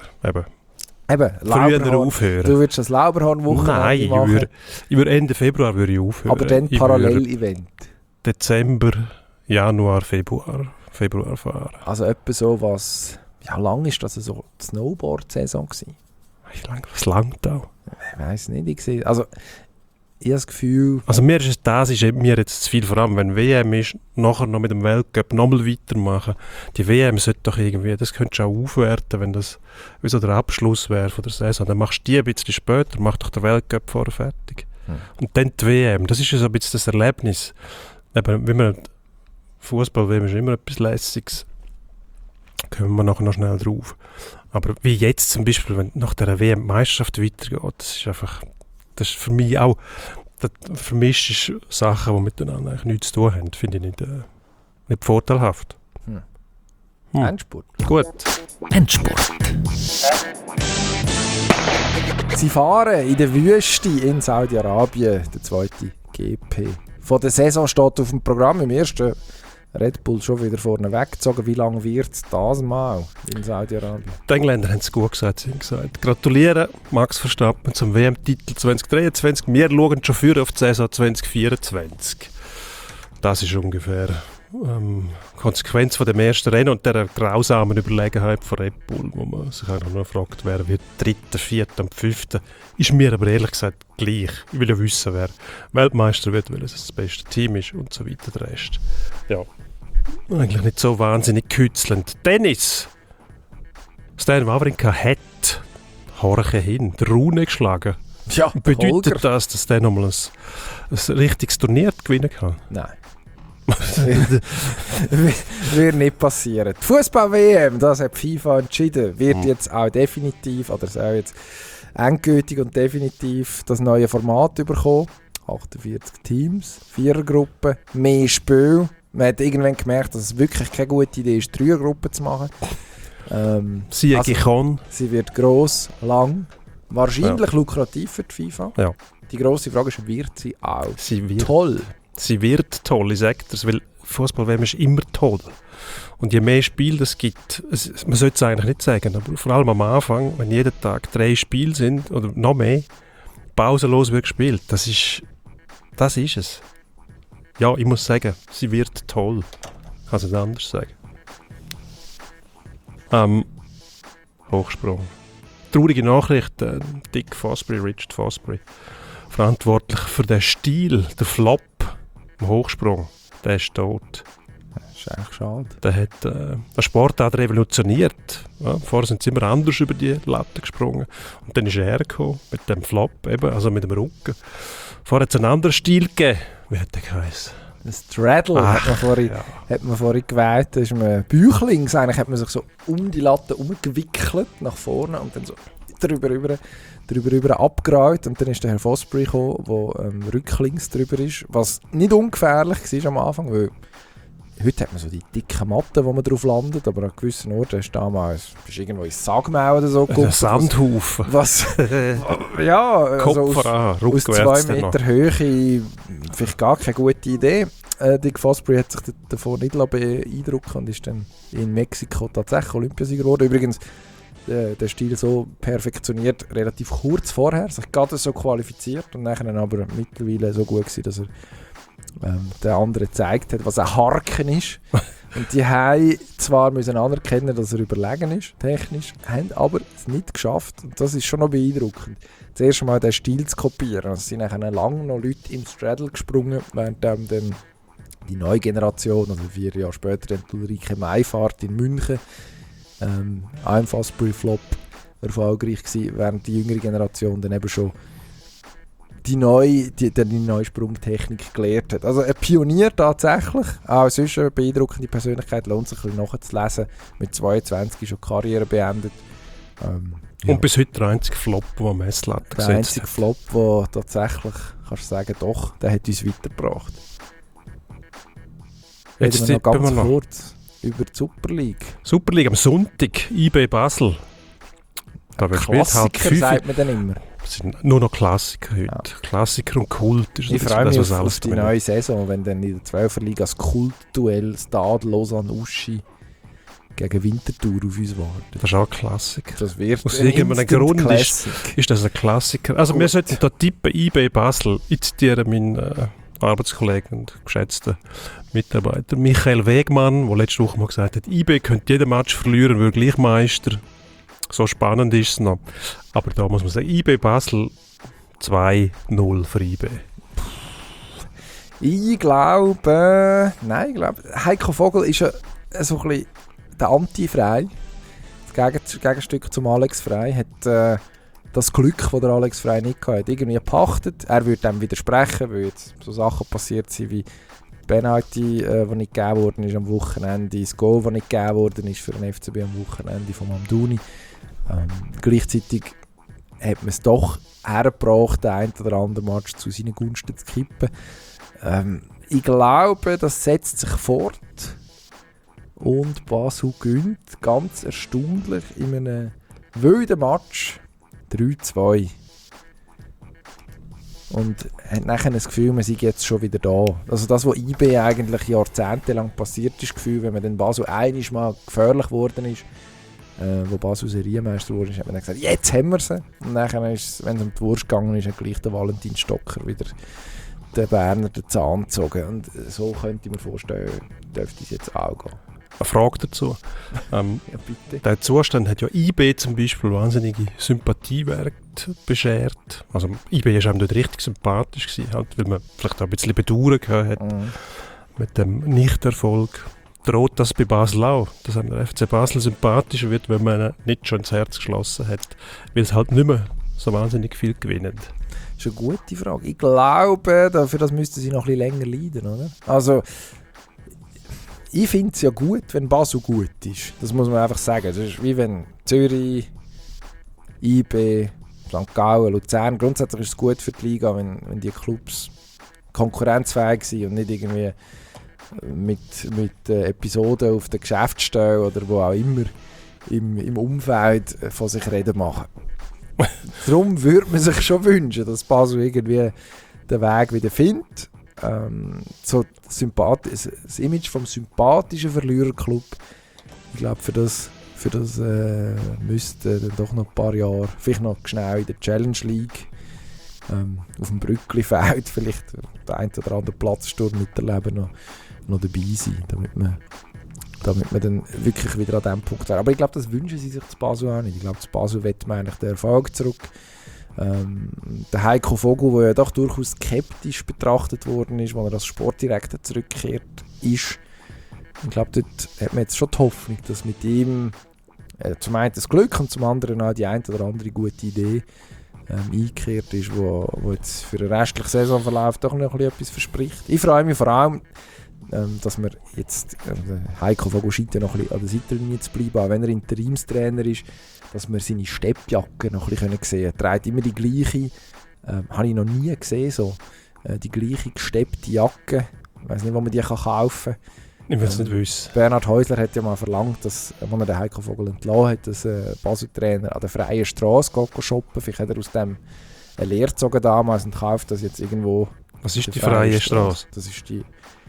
früher aufhören. Du würdest das Lauberhorn-Wochenende machen? Nein, ich würde Ende Februar aufhören. Aber dann Parallel-Event? Dezember, Januar, Februar fahren. Also etwa so was... Ja, lang ist das so die Snowboard-Saison gewesen? Was langt auch? Ich weiss nicht. Ich habe das Gefühl... Also mir ist mir jetzt zu viel, vor allem wenn WM ist, nachher noch mit dem Weltcup nochmal weitermachen. Die WM sollte doch irgendwie, das könntest du auch aufwerten, wenn das wie so der Abschluss wäre von der Saison. Dann machst du die ein bisschen später, mach doch der Weltcup vorher fertig. Und dann die WM, das ist ja so ein bisschen das Erlebnis. Eben, wie man Fußball-WM ist immer etwas Lässiges. Kommen wir nachher noch schnell drauf. Aber wie jetzt zum Beispiel, wenn nach der WM-Meisterschaft weitergeht, das ist für mich auch, das vermischt Sachen, die miteinander eigentlich nichts zu tun haben, finde ich nicht vorteilhaft. Endspurt. Gut. Endspurt. Sie fahren in der Wüste in Saudi-Arabien, der zweite GP. Von der Saison steht auf dem Programm im ersten Red Bull schon wieder vorne weggezogen. Wie lange wird es das mal in Saudi-Arabien? Die Engländer haben es gut gesagt, sie haben gesagt. Gratulieren, Max Verstappen, zum WM-Titel 2023. Wir schauen schon für auf die Saison 2024. Das ist ungefähr Konsequenz von dem ersten Rennen und der grausamen Überlegenheit von Red Bull, wo man sich auch noch fragt, wer wird Dritter, Vierter und Fünfter. Ist mir aber ehrlich gesagt gleich. Ich will ja wissen, wer Weltmeister wird, weil es das beste Team ist und so weiter, der Rest. Ja, eigentlich nicht so wahnsinnig kützelnd. Tennis! Stan Wawrinka hat Horche hin, die Rune geschlagen. Ja, Bedeutet das, dass der nochmal ein richtiges Turnier gewinnen kann? Nein. Wird nicht passieren. Die Fußball-WM, das hat die FIFA entschieden, wird jetzt auch definitiv, oder soll jetzt endgültig und definitiv das neue Format bekommen. 48 Teams, 4er-Gruppen, mehr Spiel. Man hat irgendwann gemerkt, dass es wirklich keine gute Idee ist, 3er-Gruppen zu machen. Sie wird gross, lang, wahrscheinlich lukrativ für die FIFA. Ja. Die grosse Frage ist, wird sie auch wird toll? Sie wird toll, ich sage das, weil Fußball-WM ist immer toll. Und je mehr Spiele es gibt, man sollte es eigentlich nicht sagen, aber vor allem am Anfang, wenn jeden Tag 3 Spiele sind, oder noch mehr, pausenlos wird gespielt, das ist es. Ja, ich muss sagen, sie wird toll. Ich kann es nicht anders sagen. Hochsprung. Traurige Nachricht, Richard Fosbury, verantwortlich für den Stil, der Flop im Hochsprung, der ist tot. Das ist eigentlich schade. Der hat eine Sportart revolutioniert. Ja, vorher sind sie immer anders über die Latte gesprungen. Und dann ist er gekommen, mit dem Flop, eben, also mit dem Rücken. Vorher hat es einen anderen Stil gegeben. Wie hat der geheißen? Ein Straddle hat man vorhin gewählt. Das ist ein Bäuchlings. Eigentlich hat man sich so um die Latte umgewickelt nach vorne und dann so drüber abgerollt. Und dann ist der Herr Fosbury gekommen, der rücklings drüber ist. Was nicht ungefährlich war am Anfang, weil heute hat man so die dicken Matten, wo man drauf landet, aber an gewissen Orten ist damals irgendwo ins Sagmehl oder so geguckt. Ein Sandhaufen. Ja, also aus 2 Meter Höhe vielleicht gar keine gute Idee. Dick Fosbury hat sich davon nicht beeindrucken und ist dann in Mexiko tatsächlich Olympiasieger geworden. Übrigens, der Stil so perfektioniert, relativ kurz vorher, sich gerade so qualifiziert und nachher aber mittlerweile so gut gewesen, dass er der andere gezeigt hat, was ein Harken ist. Und die haben zwar müssen anerkennen, dass er überlegen ist, technisch, haben aber es nicht geschafft. Und das ist schon noch beeindruckend. Zuerst mal den Stil zu kopieren. Also sind nachher lange noch Leute im Straddle gesprungen, während dann die neue Generation, also 4 Jahre später, die Ulrike Meifahrt in München, auch im Fosbury-Flop erfolgreich gewesen, während die jüngere Generation dann eben schon die neue Sprungtechnik gelehrt hat. Also ein Pionier tatsächlich, auch sonst eine beeindruckende Persönlichkeit, lohnt sich ein bisschen nachzulesen. Mit 22 ist schon die Karriere beendet. Und bis heute der einzige Flop, der am Messlatte gesetzt hat. Der einzige Flop, der tatsächlich, kannst du sagen, doch, der hat uns weitergebracht. Jetzt reden wir noch ganz kurz über die Super League. Super League am Sonntag, IB Basel. Da wird Klassiker, sagt man dann immer. Es sind nur noch Klassiker heute. Ja. Klassiker und Kult. Ich freue mich auf die neue Saison, wenn dann in der 12er Liga das Kultduell Stade Lausanne-Uschi gegen Winterthur auf uns wartet. Das ist auch ein Klassiker. Das wird aus irgendeinem Grund ist das ein Klassiker. Also wir sollten da tippen, IB Basel. Ich zitiere meinen Arbeitskollegen und geschätzten Mitarbeiter Michael Wegmann, der letzte Woche mal gesagt hat, IB könnte jeden Match verlieren, würde gleich Meister. So spannend ist es noch. Aber da muss man sagen, IB Basel 2-0 für IB. Ich glaube, Heiko Vogel ist so ein bisschen der Anti-Frei. Das Gegenstück zum Alex Frei hat das Glück, das der Alex Frei nicht hatte, irgendwie gepachtet. Er würde dem widersprechen, weil jetzt so Sachen passiert sind wie Penalty, das nicht gegeben worden ist am Wochenende, das Goal, das nicht gegeben worden ist für den FCB am Wochenende von Mamdouni. Gleichzeitig hat man es doch hergebracht, den einen oder anderen Match zu seinen Gunsten zu kippen. Ich glaube, das setzt sich fort. Und Basel gewinnt ganz erstaunlich in einem wilden Match 3-2. Und hat nachher das Gefühl, man sei jetzt schon wieder da. Also das, was IB eigentlich jahrzehntelang passiert ist, das Gefühl, wenn man dann Basel einmal mal gefährlich geworden ist, wo Basel Serienmeister wurde, hat man dann gesagt, jetzt haben wir sie. Und nachher, ist, wenn es um die Wurst gegangen ist, hat gleich der Valentin Stocker wieder den Berner den Zahn gezogen. Und so könnte ich mir vorstellen, dürfte es jetzt auch gehen. Eine Frage dazu. Ja, bitte. Der Zustand hat ja IB zum Beispiel wahnsinnige Sympathiewerte beschert. Also IB war einem dort richtig sympathisch gewesen, halt, weil man vielleicht auch ein bisschen Bedauern gehabt hat mit dem Nichterfolg. Droht das bei Basel auch, dass einem der FC Basel sympathischer wird, wenn man ihn nicht schon ins Herz geschlossen hat, weil es halt nicht mehr so wahnsinnig viel gewinnen. Das ist eine gute Frage. Ich glaube, dafür das müssten sie noch ein bisschen länger leiden, oder? Also, ich finde es ja gut, wenn Basel gut ist. Das muss man einfach sagen. Das ist wie wenn Zürich, IB, St. Gallen, Luzern, grundsätzlich ist es gut für die Liga, wenn die Clubs konkurrenzfähig sind und nicht irgendwie mit Episoden auf der Geschäftsstelle oder wo auch immer im Umfeld von sich reden machen. Darum würde man sich schon wünschen, dass Basel irgendwie den Weg wieder findet. So das Image vom sympathischen Verliererclub, ich glaube, für das müsste dann doch noch ein paar Jahre, vielleicht noch schnell in der Challenge League auf dem Brückli-Feld vielleicht der ein oder andere Platzsturm miterleben noch dabei sein, damit man dann wirklich wieder an diesem Punkt wäre. Aber ich glaube, das wünschen sie sich zu Basel auch nicht. Ich glaube, zu Basel wett man eigentlich den Erfolg zurück. Der Heiko Vogel, der ja doch durchaus skeptisch betrachtet worden ist, als er als Sportdirektor zurückgekehrt ist. Ich glaube, dort hat man jetzt schon die Hoffnung, dass mit ihm zum einen das Glück und zum anderen auch die eine oder andere gute Idee eingekehrt ist, wo jetzt für den restlichen Saisonverlauf doch noch etwas verspricht. Ich freue mich vor allem, dass wir jetzt, Heiko Vogel scheint ja noch ein bisschen an der Seitenlinie zu bleiben, auch wenn er Interimstrainer ist, dass wir seine Steppjacke noch ein bisschen sehen können. Er trägt immer die gleiche, habe ich noch nie gesehen, so, die gleiche gesteppte Jacke. Ich weiss nicht, wo man die kaufen kann. Ich will es nicht wissen. Bernhard Häusler hat ja mal verlangt, dass, als er den Heiko Vogel entlassen hat, dass Basel-Trainer an der freien Straße shoppen. Vielleicht hat er aus dem eine Lehre gezogen damals und kauft das jetzt irgendwo. Was ist die freie Straße? Das ist die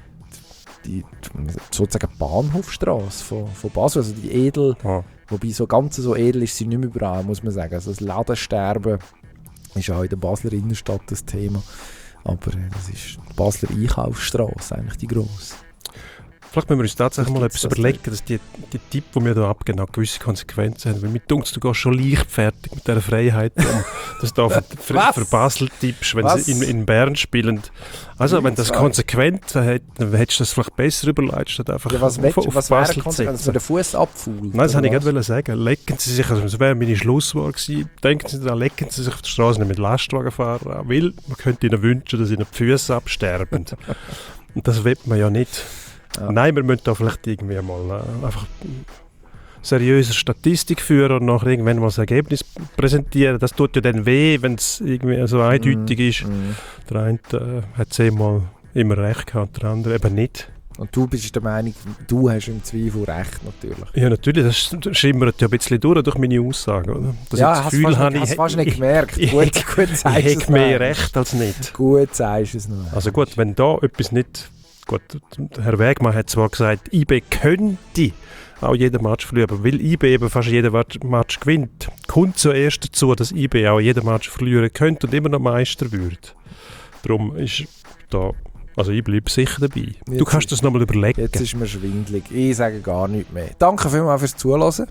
sozusagen Bahnhofstraße von Basel, also die edel, wobei so ganz so edel ist sie nicht mehr überall, muss man sagen. Also das Ladensterben ist auch in der Basler Innenstadt das Thema, aber das ist die Basler Einkaufsstraße, eigentlich die grosse. Vielleicht müssen wir uns tatsächlich mal etwas überlegen, dass die Tipps, die wir hier abgeben, auch gewisse Konsequenzen haben. Weil mir denkt, du gehst schon leichtfertig mit dieser Freiheit um, dass du für Basel tippst, wenn sie in Bern spielen. Also, wenn das Konsequenzen hat, dann hättest du das vielleicht besser überlegt, statt einfach auf Basel zu setzen. Dass man den Fuß abfuhlt? Nein, das wollte ich gerade sagen. Lecken Sie sich, also das wäre meine Schlusswort gewesen, denken Sie daran, lecken Sie sich auf der Straße nicht mit Lastwagenfahrern an, weil man könnte ihnen wünschen, dass ihnen die Füße absterben. Und das will man ja nicht. Ja. Nein, wir müssen da vielleicht irgendwie mal einfach seriöse Statistik führen und nachher irgendwann mal das Ergebnis präsentieren. Das tut ja dann weh, wenn es irgendwie so eindeutig ist. Der eine hat 10-mal immer recht gehabt, der andere eben nicht. Und du bist der Meinung, du hast im Zweifel recht, natürlich. Ja, natürlich, das schimmert ja ein bisschen durch meine Aussagen. Oder? Das hast du fast nicht gemerkt. Gut ich hätte mehr recht als nicht. Gut sagst du es noch. Also gut, wenn da etwas nicht... Gut, Herr Wegmann hat zwar gesagt, IB könnte auch jeden Match verlieren, weil IB eben fast jeden Match gewinnt. Kommt zuerst dazu, dass IB auch jeden Match verlieren könnte und immer noch Meister wird. Darum ist da, also ich bleibe sicher dabei. Du kannst das nochmal überlegen. Jetzt ist mir schwindelig. Ich sage gar nichts mehr. Danke vielmals fürs Zuhören.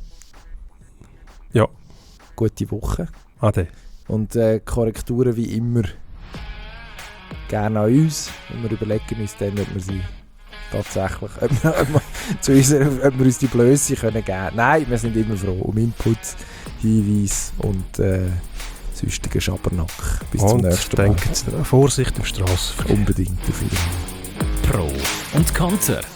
Ja. Gute Woche. Ade. Und Korrekturen wie immer gerne an uns. Und wir überlegen uns dann, ob wir sie tatsächlich, ob wir uns die Blöße können geben. Nein, wir sind immer froh um Inputs, Hinweise und sonstigen Schabernack. Bis zum nächsten Mal. Und denken Sie, Vorsicht im Strassenverkehr. Unbedingt auf Wiedersehen. Pro und Konter.